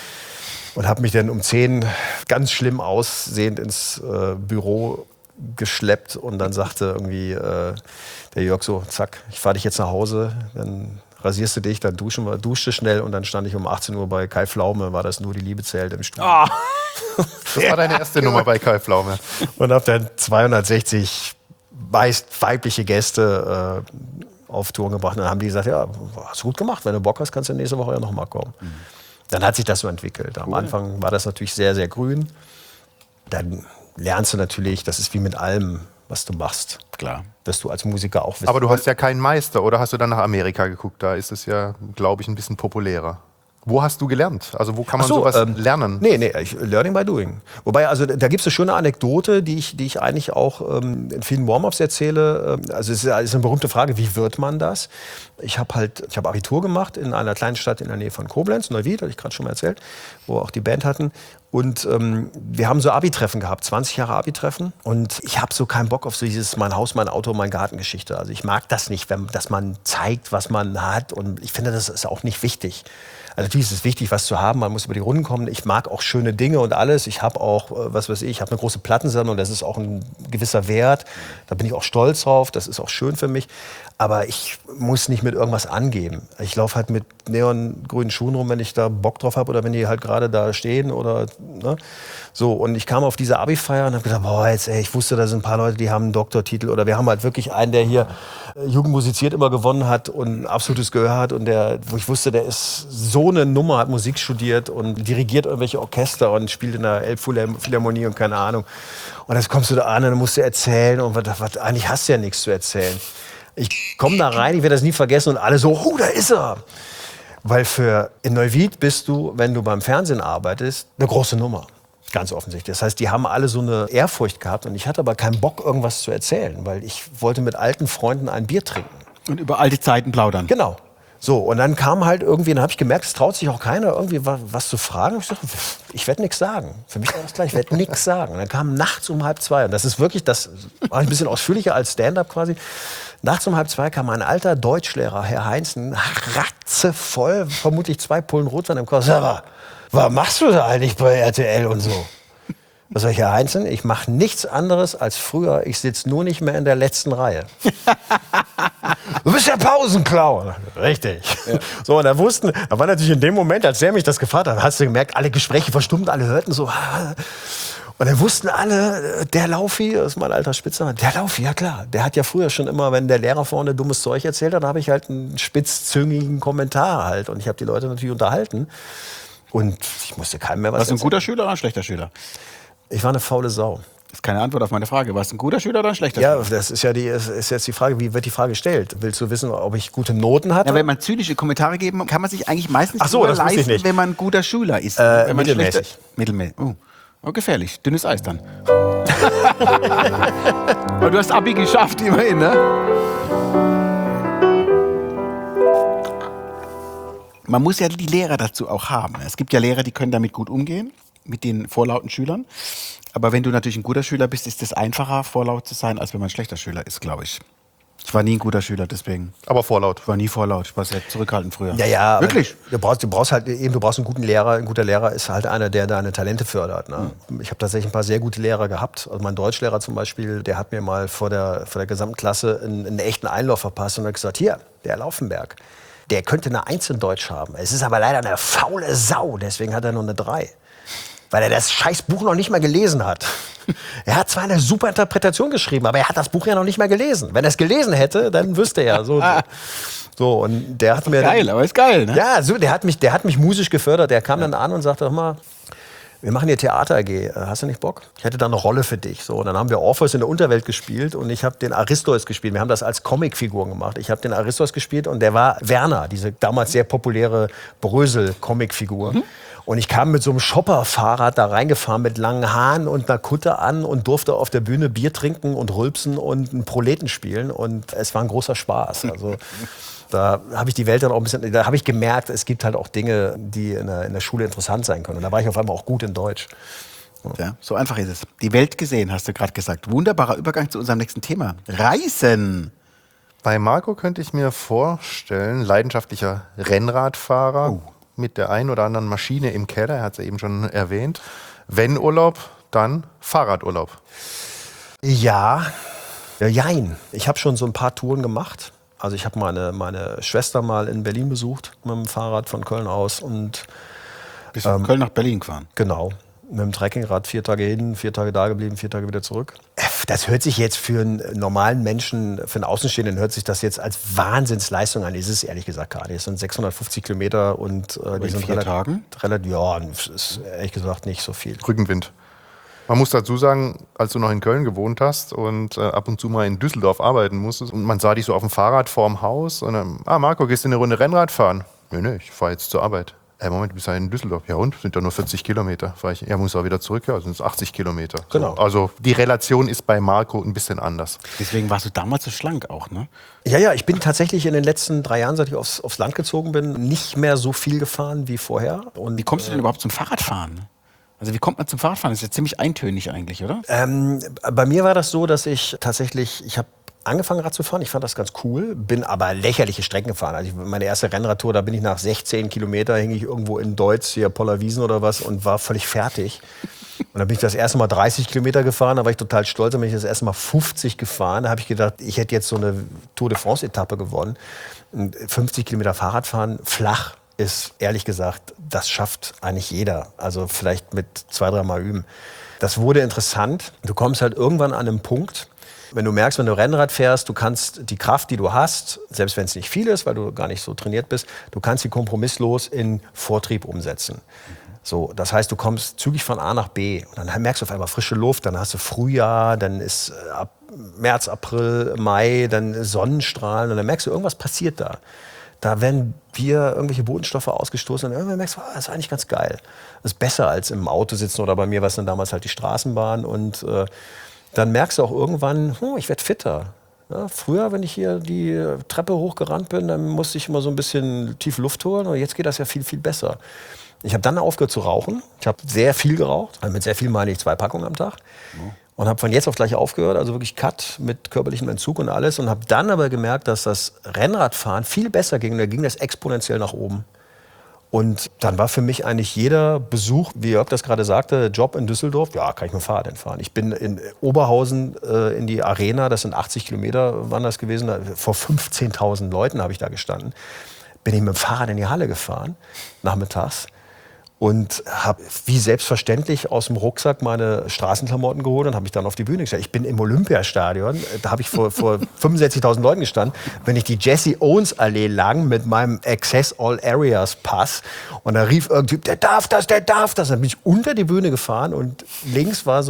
und habe mich dann um 10 ganz schlimm aussehend ins Büro geschleppt und dann sagte irgendwie der Jörg so, zack, ich fahre dich jetzt nach Hause, dann rasierst du dich, dann duschte schnell und dann stand ich um 18 Uhr bei Kai Pflaume, war das nur die Liebe zählt im Studio. Das war deine erste Nummer bei Kai Pflaume. Und habe dann 260 meist weibliche Gäste auf Tour gebracht und dann haben die gesagt, ja, hast du gut gemacht, wenn du Bock hast, kannst du nächste Woche ja noch mal kommen. Dann hat sich das so entwickelt. Am Anfang war das natürlich sehr, sehr grün. Dann lernst du natürlich, das ist wie mit allem, was du machst. Klar. Wirst du als Musiker auch wissen. Aber du hast ja keinen Meister, oder hast du dann nach Amerika geguckt? Da ist es ja, glaube ich, ein bisschen populärer. Wo hast du gelernt? Also wo kann man sowas lernen? Nee, learning by doing. Wobei, also da gibt es eine schöne Anekdote, die ich eigentlich auch in vielen Warm-ups erzähle. Also es ist eine berühmte Frage, wie wird man das? Ich habe Abitur gemacht in einer kleinen Stadt in der Nähe von Koblenz, Neuwied, hatte ich gerade schon mal erzählt, wo wir auch die Band hatten. Und wir haben so Abi-Treffen gehabt, 20 Jahre Abi-Treffen. Und ich habe so keinen Bock auf so dieses mein Haus, mein Auto, mein Garten-Geschichte. Also ich mag das nicht, dass man zeigt, was man hat. Und ich finde, das ist auch nicht wichtig. Also natürlich ist es wichtig, was zu haben, man muss über die Runden kommen. Ich mag auch schöne Dinge und alles. Ich habe auch, ich habe eine große Plattensammlung, das ist auch ein gewisser Wert. Da bin ich auch stolz drauf, das ist auch schön für mich. Aber ich muss nicht mit irgendwas angeben. Ich laufe halt mit neongrünen Schuhen rum, wenn ich da Bock drauf habe oder wenn die halt gerade da stehen oder ne? So. Und ich kam auf diese Abi-Feier und habe gedacht, boah, jetzt, ey, ich wusste, da sind ein paar Leute, die haben einen Doktortitel oder wir haben halt wirklich einen, der hier Jugend musiziert immer gewonnen hat und ein absolutes Gehör hat und wo ich wusste, der ist so eine Nummer, hat Musik studiert und dirigiert irgendwelche Orchester und spielt in der Elbphilharmonie und keine Ahnung. Und jetzt kommst du da an und dann musst du erzählen und eigentlich hast du ja nichts zu erzählen. Ich komme da rein, ich werde das nie vergessen und alle so, da ist er. Weil in Neuwied bist du, wenn du beim Fernsehen arbeitest, eine große Nummer. Ganz offensichtlich. Das heißt, die haben alle so eine Ehrfurcht gehabt und ich hatte aber keinen Bock, irgendwas zu erzählen, weil ich wollte mit alten Freunden ein Bier trinken. Und über alte Zeiten plaudern. Genau. So, und dann kam halt irgendwie, dann habe ich gemerkt, es traut sich auch keiner, irgendwie was zu fragen. Ich dachte, ich werde nichts sagen. Für mich war das klar, ich werde nichts sagen. Und dann kam nachts um 1:30, und das ist wirklich, das war ein bisschen ausführlicher als Stand-up quasi. Nachts um 1:30 kam ein alter Deutschlehrer, Herr Heinzen, ratzevoll, vermutlich 2 Pullen Rotwein im Kopf. Sag mal, was machst du da eigentlich bei RTL und so? Was soll ich, Herr Heinzen? Ich mache nichts anderes als früher. Ich sitze nur nicht mehr in der letzten Reihe. Du bist der Pausenclown. Richtig. Ja. So, und da war natürlich in dem Moment, als der mich das gefragt hat, hast du gemerkt, alle Gespräche verstummt, alle hörten so. Und dann wussten alle, der Laufi, das ist mein alter Spitzname, der Laufi, ja klar. Der hat ja früher schon immer, wenn der Lehrer vorne dummes Zeug erzählt hat, dann habe ich halt einen spitzzüngigen Kommentar halt. Und ich habe die Leute natürlich unterhalten. Und ich musste keinem mehr was erzählen. Warst du ein guter Schüler oder ein schlechter Schüler? Ich war eine faule Sau. Das ist keine Antwort auf meine Frage. Warst du ein guter Schüler oder ein schlechter Ja, Schüler? das ist ja ist jetzt die Frage, wie wird die Frage gestellt? Willst du wissen, ob ich gute Noten hatte? Ja, wenn man zynische Kommentare geben, kann man sich eigentlich meistens Ach so, nur das wusste ich leisten, nicht. wenn man ein guter Schüler ist. Wenn man mittelmäßig. Mittelmäßig. Oh, gefährlich. Dünnes Eis dann. Aber du hast Abi geschafft, immerhin, ne? Man muss ja die Lehrer dazu auch haben. Es gibt ja Lehrer, die können damit gut umgehen, mit den vorlauten Schülern. Aber wenn du natürlich ein guter Schüler bist, ist es einfacher, vorlaut zu sein, als wenn man ein schlechter Schüler ist, glaube ich. Ich war nie ein guter Schüler, deswegen. Aber vorlaut. Ich war nie vorlaut. Ich war sehr zurückhaltend früher. Ja, Wirklich? Du brauchst einen guten Lehrer. Ein guter Lehrer ist halt einer, der deine Talente fördert. Ne? Ich habe tatsächlich ein paar sehr gute Lehrer gehabt. Also mein Deutschlehrer zum Beispiel, der hat mir mal vor der gesamten Klasse einen echten Einlauf verpasst und hat gesagt, hier, der Laufenberg, der könnte eine 1 in Deutsch haben. Es ist aber leider eine faule Sau, deswegen hat er nur eine 3. Weil er das scheiß Buch noch nicht mal gelesen hat. Er hat zwar eine super Interpretation geschrieben, aber er hat das Buch ja noch nicht mal gelesen. Wenn er es gelesen hätte, dann wüsste er. So, und der hat mir... Geil, aber ist geil, ne? Ja, so, der hat mich musisch gefördert. Der kam dann an und sagte, hör mal, wir machen hier Theater AG, hast du nicht Bock? Ich hätte da eine Rolle für dich. So, und dann haben wir Orpheus in der Unterwelt gespielt und ich habe den Aristos gespielt. Wir haben das als Comicfiguren gemacht. Ich habe den Aristos gespielt und der war Werner, diese damals sehr populäre Brösel-Comicfigur. Und ich kam mit so einem Shopper-Fahrrad da reingefahren mit langen Haaren und einer Kutte an und durfte auf der Bühne Bier trinken und rülpsen und einen Proleten spielen. Und es war ein großer Spaß. Also da habe ich die Welt dann auch ein bisschen, da habe ich gemerkt, es gibt halt auch Dinge, die in der Schule interessant sein können. Und da war ich auf einmal auch gut in Deutsch. Ja, so einfach ist es. Die Welt gesehen, hast du gerade gesagt. Wunderbarer Übergang zu unserem nächsten Thema. Reisen. Bei Marco könnte ich mir vorstellen, leidenschaftlicher Rennradfahrer mit der einen oder anderen Maschine im Keller, er hat es ja eben schon erwähnt. Wenn Urlaub, dann Fahrradurlaub. Ja, jein. Ich habe schon so ein paar Touren gemacht. Also ich habe meine Schwester mal in Berlin besucht mit dem Fahrrad von Köln aus. Und Bist du von Köln nach Berlin gefahren? genau, mit dem Trekkingrad 4 Tage hin, 4 Tage da geblieben, 4 Tage wieder zurück. Das hört sich jetzt für einen normalen Menschen, für einen Außenstehenden, hört sich das jetzt als Wahnsinnsleistung an. Ist es ehrlich gesagt gar nicht. Es sind 650 Kilometer und die sind 4 Tagen? relativ, ja, das ist ehrlich gesagt nicht so viel. Rückenwind. Man muss dazu sagen, als du noch in Köln gewohnt hast und ab und zu mal in Düsseldorf arbeiten musstest und man sah dich so auf dem Fahrrad vorm Haus und dann, Marco, gehst du eine Runde Rennrad fahren? Nee, ich fahre jetzt zur Arbeit. Moment, du bist ja in Düsseldorf. Ja und? Sind ja nur 40 Kilometer. Ja, muss auch wieder zurück, ja, sind es 80 Kilometer. Genau. So, also die Relation ist bei Marco ein bisschen anders. Deswegen warst du damals so schlank auch, ne? Ja, ich bin tatsächlich in den letzten 3 Jahren, seit ich aufs Land gezogen bin, nicht mehr so viel gefahren wie vorher. Und Wie kommst du denn überhaupt zum Fahrradfahren? Also wie kommt man zum Fahrradfahren? Das ist ja ziemlich eintönig eigentlich, oder? bei mir war das so, dass ich habe angefangen Rad zu fahren. Ich fand das ganz cool, bin aber lächerliche Strecken gefahren. Also meine erste Rennradtour, da bin ich nach 16 Kilometer, hing ich irgendwo in Deutz, hier Pollerwiesen oder was und war völlig fertig. Und dann bin ich das erste Mal 30 Kilometer gefahren, da war ich total stolz. Dann bin ich das erste Mal 50 gefahren. Da habe ich gedacht, ich hätte jetzt so eine Tour de France-Etappe gewonnen. Und 50 Kilometer Fahrradfahren, flach, ist ehrlich gesagt, das schafft eigentlich jeder. Also vielleicht mit 2-3 Mal üben. Das wurde interessant. Du kommst halt irgendwann an einen Punkt, wenn du merkst, wenn du Rennrad fährst, du kannst die Kraft, die du hast, selbst wenn es nicht viel ist, weil du gar nicht so trainiert bist, du kannst sie kompromisslos in Vortrieb umsetzen. So, das heißt, du kommst zügig von A nach B und dann merkst du auf einmal frische Luft, dann hast du Frühjahr, dann ist ab März, April, Mai, dann Sonnenstrahlen und dann merkst du, irgendwas passiert da. Da werden irgendwelche Botenstoffe ausgestoßen und irgendwann merkst du, das ist eigentlich ganz geil. Das ist besser als im Auto sitzen oder bei mir war es dann damals halt die Straßenbahn und dann merkst du auch irgendwann, ich werde fitter. Ja, früher, wenn ich hier die Treppe hochgerannt bin, dann musste ich immer so ein bisschen tief Luft holen und jetzt geht das ja viel, viel besser. Ich habe dann aufgehört zu rauchen. Ich habe sehr viel geraucht. Also mit sehr viel meine ich 2 Packungen am Tag. Und habe von jetzt auf gleich aufgehört, also wirklich Cut mit körperlichem Entzug und alles. Und habe dann aber gemerkt, dass das Rennradfahren viel besser ging. Und da ging das exponentiell nach oben. Und dann war für mich eigentlich jeder Besuch, wie Jörg das gerade sagte, Job in Düsseldorf, ja, kann ich mit dem Fahrrad fahren. Ich bin in Oberhausen in die Arena, das sind 80 Kilometer, waren das gewesen, vor 15.000 Leuten habe ich da gestanden. Bin ich mit dem Fahrrad in die Halle gefahren, nachmittags. Und habe wie selbstverständlich aus dem Rucksack meine Straßenklamotten geholt und habe mich dann auf die Bühne gestellt. Ich bin im Olympiastadion, da habe ich vor 65.000 Leuten gestanden, wenn ich die Jesse Owens Allee lang mit meinem Access All Areas Pass und da rief irgendein Typ, der darf das, der darf das. Dann bin ich unter die Bühne gefahren und links war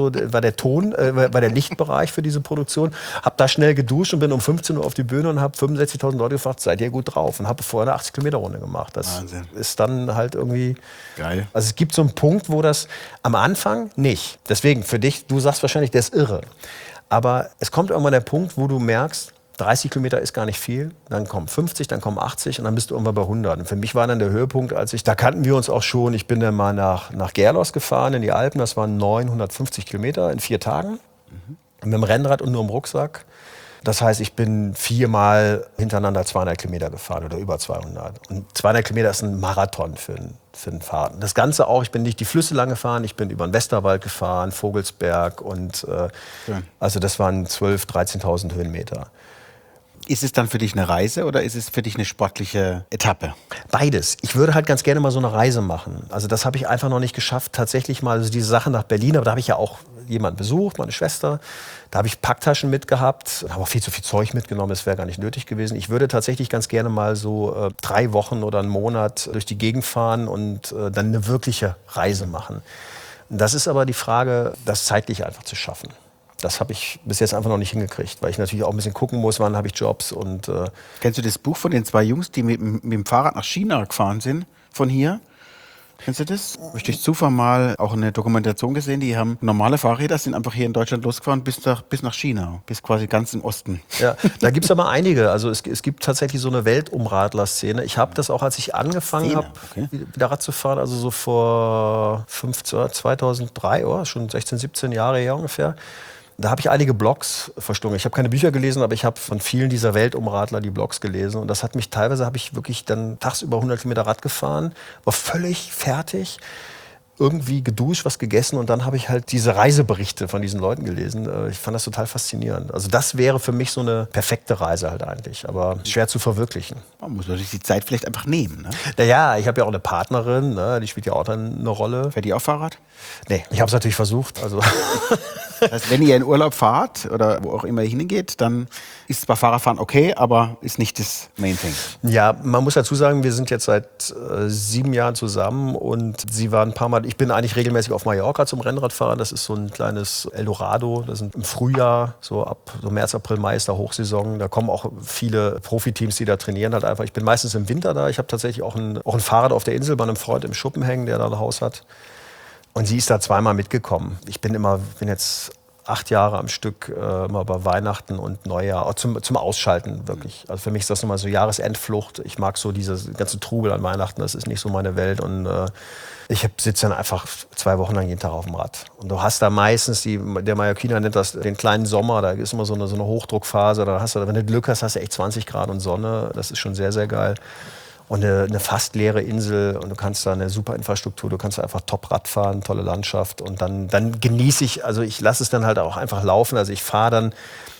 der Lichtbereich für diese Produktion. Habe da schnell geduscht und bin um 15 Uhr auf die Bühne und habe 65.000 Leute gefragt, seid ihr gut drauf? Und habe vorher eine 80-Kilometer-Runde gemacht. Das Wahnsinn. ist dann halt irgendwie... Geil. Also es gibt so einen Punkt, wo das am Anfang nicht. Deswegen für dich, du sagst wahrscheinlich, der ist irre. Aber es kommt irgendwann der Punkt, wo du merkst, 30 Kilometer ist gar nicht viel, dann kommen 50, dann kommen 80 und dann bist du irgendwann bei 100. Und für mich war dann der Höhepunkt, da kannten wir uns auch schon, ich bin dann mal nach Gerlos gefahren in die Alpen, das waren 950 Kilometer in 4 Tagen, mit dem Rennrad und nur im Rucksack. Das heißt, ich bin 4-mal hintereinander 200 Kilometer gefahren oder über 200. Und 200 Kilometer ist ein Marathon für einen Fahrer. Das Ganze auch, ich bin nicht die Flüsse lang gefahren, ich bin über den Westerwald gefahren, Vogelsberg und also das waren 12.000, 13.000 Höhenmeter. Ist es dann für dich eine Reise oder ist es für dich eine sportliche Etappe? Beides. Ich würde halt ganz gerne mal so eine Reise machen. Also das habe ich einfach noch nicht geschafft, tatsächlich mal also diese Sache nach Berlin, aber da habe ich ja auch jemanden besucht, meine Schwester. Da habe ich Packtaschen mitgehabt, habe auch viel zu viel Zeug mitgenommen, das wäre gar nicht nötig gewesen. Ich würde tatsächlich ganz gerne mal so 3 Wochen oder einen Monat durch die Gegend fahren und dann eine wirkliche Reise machen. Das ist aber die Frage, das zeitlich einfach zu schaffen. Das habe ich bis jetzt einfach noch nicht hingekriegt, weil ich natürlich auch ein bisschen gucken muss, wann habe ich Jobs. Und, Kennst du das Buch von den 2 Jungs, die mit dem Fahrrad nach China gefahren sind, von hier? Kennst du das? Habe ich durch Zufall mal auch eine Dokumentation gesehen, die haben normale Fahrräder, sind einfach hier in Deutschland losgefahren bis nach China, bis quasi ganz im Osten. Ja, da gibt es aber einige. Also es gibt tatsächlich so eine Weltumradler-Szene. Ich habe das auch, als ich angefangen habe, wieder Rad zu fahren, also so vor 2003, schon 16, 17 Jahre her ungefähr. Da habe ich einige Blogs verschlungen. Ich habe keine Bücher gelesen, aber ich habe von vielen dieser Weltumradler die Blogs gelesen. Und das hat mich teilweise, habe ich wirklich dann tagsüber 100 Kilometer Rad gefahren, war völlig fertig, irgendwie geduscht, was gegessen und dann habe ich halt diese Reiseberichte von diesen Leuten gelesen. Ich fand das total faszinierend. Also das wäre für mich so eine perfekte Reise halt eigentlich, aber schwer zu verwirklichen. Man muss natürlich die Zeit vielleicht einfach nehmen, ne? Naja, ich habe ja auch eine Partnerin, ne? Die spielt ja auch dann eine Rolle. Fährt die auch Fahrrad? Nee, ich habe es natürlich versucht. Also. Das heißt, wenn ihr in Urlaub fahrt oder wo auch immer ihr hingeht, dann ist zwar Fahrradfahren okay, aber ist nicht das Main Thing. Ja, man muss dazu sagen, wir sind jetzt seit 7 Jahren zusammen und sie war ein paar Mal, ich bin eigentlich regelmäßig auf Mallorca zum Rennradfahren, das ist so ein kleines Eldorado, das sind im Frühjahr, so ab so März, April, Mai ist da Hochsaison, da kommen auch viele Profiteams, die da trainieren halt einfach. Ich bin meistens im Winter da, ich habe tatsächlich auch ein Fahrrad auf der Insel bei einem Freund im Schuppen hängen, der da ein Haus hat. Und sie ist da 2-mal mitgekommen. Ich bin jetzt 8 Jahre am Stück immer bei Weihnachten und Neujahr, auch zum Ausschalten wirklich. Also für mich ist das nochmal so Jahresendflucht. Ich mag so diese ganze Trubel an Weihnachten, das ist nicht so meine Welt. Und ich sitze dann einfach 2 Wochen lang jeden Tag auf dem Rad. Und du hast da meistens, der Mallorquiner nennt das den kleinen Sommer, da ist immer so eine Hochdruckphase. Da hast du, wenn du Glück hast, hast du echt 20 Grad und Sonne. Das ist schon sehr, sehr geil. Und eine fast leere Insel und du kannst da eine super Infrastruktur, du kannst einfach top Rad fahren, tolle Landschaft und dann genieße ich, also ich lasse es dann halt auch einfach laufen, also ich fahre dann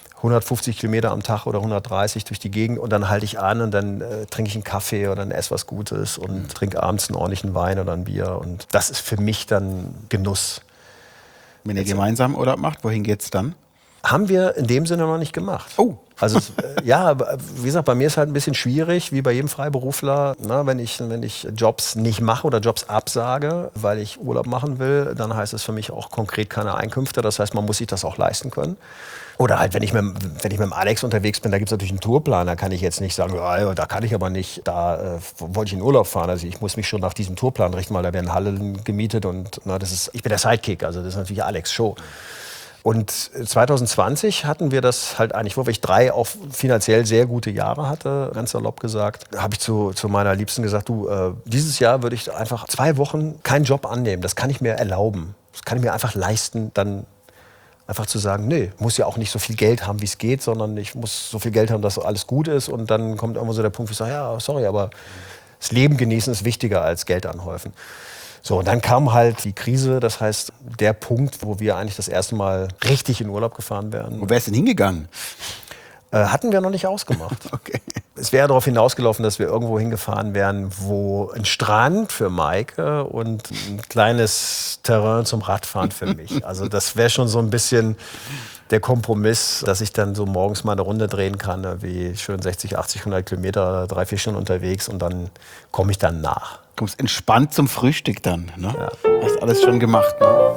150 Kilometer am Tag oder 130 durch die Gegend und dann halte ich an und dann trinke ich einen Kaffee oder dann esse was Gutes und trinke abends einen ordentlichen Wein oder ein Bier und das ist für mich dann Genuss. Wenn ihr gemeinsam Urlaub macht, wohin geht's dann? Haben wir in dem Sinne noch nicht gemacht. Oh. Also ja, wie gesagt, bei mir ist halt ein bisschen schwierig, wie bei jedem Freiberufler, ne, wenn ich Jobs nicht mache oder Jobs absage, weil ich Urlaub machen will, dann heißt es für mich auch konkret keine Einkünfte. Das heißt, man muss sich das auch leisten können. Oder halt, wenn ich mit dem Alex unterwegs bin, da gibt es natürlich einen Tourplan, da kann ich jetzt nicht sagen, ja, da kann ich aber nicht, da wollte ich in Urlaub fahren. Also ich muss mich schon nach diesem Tourplan richten, weil da werden Hallen gemietet und na, ich bin der Sidekick, also das ist natürlich Alex' Show. Und 2020 hatten wir das halt eigentlich, wo ich 3 auch finanziell sehr gute Jahre hatte, ganz salopp gesagt, habe ich zu meiner Liebsten gesagt, du, dieses Jahr würde ich einfach 2 Wochen keinen Job annehmen. Das kann ich mir erlauben. Das kann ich mir einfach leisten, dann einfach zu sagen, nee, muss ja auch nicht so viel Geld haben, wie es geht, sondern ich muss so viel Geld haben, dass alles gut ist. Und dann kommt irgendwo so der Punkt, wo ich sage, ja, sorry, aber das Leben genießen ist wichtiger als Geld anhäufen. So, und dann kam halt die Krise, das heißt, der Punkt, wo wir eigentlich das erste Mal richtig in Urlaub gefahren wären. Wo wär's denn hingegangen? Hatten wir noch nicht ausgemacht. Okay. Es wäre darauf hinausgelaufen, dass wir irgendwo hingefahren wären, wo ein Strand für Maike und ein kleines Terrain zum Radfahren für mich. Also das wäre schon so ein bisschen der Kompromiss, dass ich dann so morgens mal eine Runde drehen kann, wie schön 60, 80, 100 Kilometer, 3-4 Stunden unterwegs und dann komme ich dann nach. Du kommst entspannt zum Frühstück dann. Ne? Ja. Hast alles schon gemacht. Ne?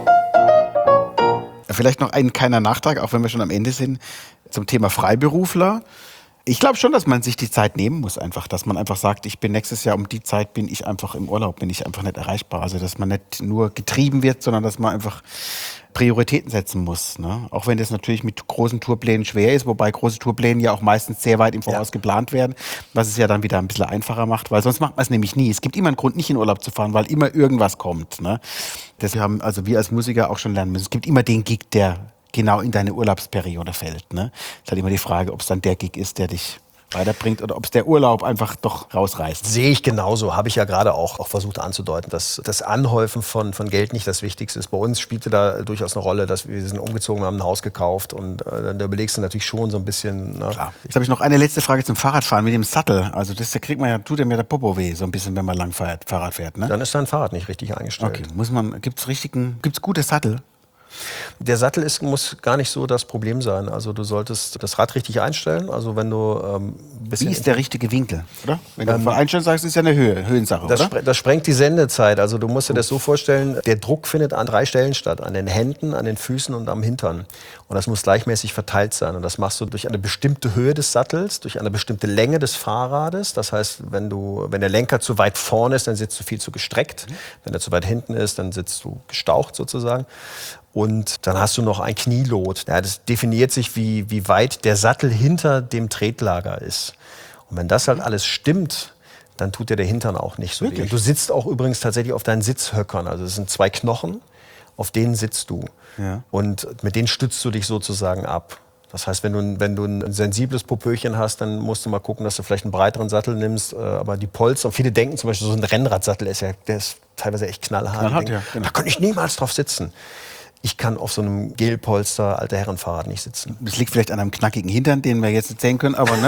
Vielleicht noch ein kleiner Nachtrag, auch wenn wir schon am Ende sind, zum Thema Freiberufler. Ich glaube schon, dass man sich die Zeit nehmen muss einfach, dass man einfach sagt, ich bin nächstes Jahr um die Zeit bin ich einfach im Urlaub, bin ich einfach nicht erreichbar. Also dass man nicht nur getrieben wird, sondern dass man einfach Prioritäten setzen muss. Ne? Auch wenn das natürlich mit großen Tourplänen schwer ist, wobei große Tourpläne ja auch meistens sehr weit im Voraus geplant werden, was es ja dann wieder ein bisschen einfacher macht, weil sonst macht man es nämlich nie. Es gibt immer einen Grund, nicht in Urlaub zu fahren, weil immer irgendwas kommt. Ne? Das haben also wir als Musiker auch schon lernen müssen. Es gibt immer den Gig, der genau in deine Urlaubsperiode fällt. Ne? Es ist halt immer die Frage, ob es dann der Gig ist, der dich weiterbringt oder ob es der Urlaub einfach doch rausreißt. Sehe ich genauso. Habe ich ja gerade auch versucht anzudeuten, dass das Anhäufen von Geld nicht das Wichtigste ist. Bei uns spielte da durchaus eine Rolle, dass wir sind umgezogen, wir haben ein Haus gekauft und da überlegst du natürlich schon so ein bisschen. Ne? Klar. Jetzt habe ich noch eine letzte Frage zum Fahrradfahren mit dem Sattel. Also das da kriegt man ja, tut ja mir der Popo weh, so ein bisschen, wenn man lang Fahrrad fährt. Ne? Dann ist dein Fahrrad nicht richtig eingestellt. Okay, gibt's gute Sattel? Der Sattel muss gar nicht so das Problem sein. Also du solltest das Rad richtig einstellen. Also wenn du ein bisschen. Wie ist der richtige Winkel, oder? Wenn du einstellen sagst, ist ja eine Höhensache, oder? Das sprengt die Sendezeit. Also du musst dir das so vorstellen, der Druck findet an 3 Stellen statt. An den Händen, an den Füßen und am Hintern. Und das muss gleichmäßig verteilt sein. Und das machst du durch eine bestimmte Höhe des Sattels, durch eine bestimmte Länge des Fahrrades. Das heißt, wenn der Lenker zu weit vorne ist, dann sitzt du viel zu gestreckt. Wenn er zu weit hinten ist, dann sitzt du gestaucht sozusagen. Und dann hast du noch ein Knielot. Ja, das definiert sich, wie weit der Sattel hinter dem Tretlager ist. Und wenn das halt alles stimmt, dann tut dir der Hintern auch nicht so weh. Und du sitzt auch übrigens tatsächlich auf deinen Sitzhöckern. Also es sind 2 Knochen, auf denen sitzt du. Ja. Und mit denen stützt du dich sozusagen ab. Das heißt, wenn du ein sensibles Popöchen hast, dann musst du mal gucken, dass du vielleicht einen breiteren Sattel nimmst. Aber die Polster, viele denken zum Beispiel, so ein Rennradsattel der ist teilweise echt knallhart. Ja, genau. Da könnte ich niemals drauf sitzen. Ich kann auf so einem Gelpolster alter Herrenfahrrad nicht sitzen. Das liegt vielleicht an einem knackigen Hintern, den wir jetzt nicht sehen können, aber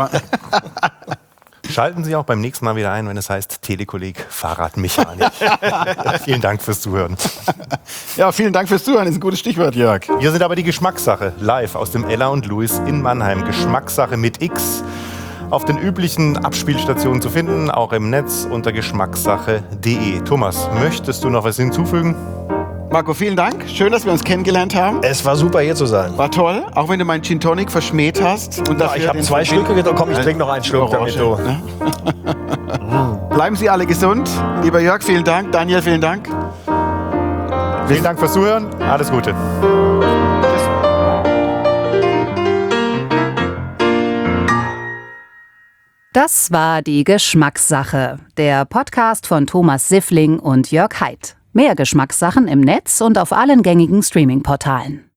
Schalten Sie auch beim nächsten Mal wieder ein, wenn es heißt Telekolleg Fahrradmechanik. Vielen Dank fürs Zuhören. Ja, vielen Dank fürs Zuhören. Das ist ein gutes Stichwort, Jörg. Wir sind aber die Geschmackssache. Live aus dem Ella und Louis in Mannheim. Geschmackssache mit X. Auf den üblichen Abspielstationen zu finden, auch im Netz unter geschmackssache.de. Thomas, möchtest du noch was hinzufügen? Marco, vielen Dank. Schön, dass wir uns kennengelernt haben. Es war super, hier zu sein. War toll, auch wenn du meinen Gin Tonic verschmäht hast. Und ich habe 2 Schlücke getrunken. Komm, ich trinke noch einen Schluck damit. Du. Bleiben Sie alle gesund. Lieber Jörg, vielen Dank. Daniel, vielen Dank. Vielen Dank fürs Zuhören. Alles Gute. Das war die Geschmackssache, der Podcast von Thomas Siffling und Jörg Haidt. Mehr Geschmackssachen im Netz und auf allen gängigen Streaming-Portalen.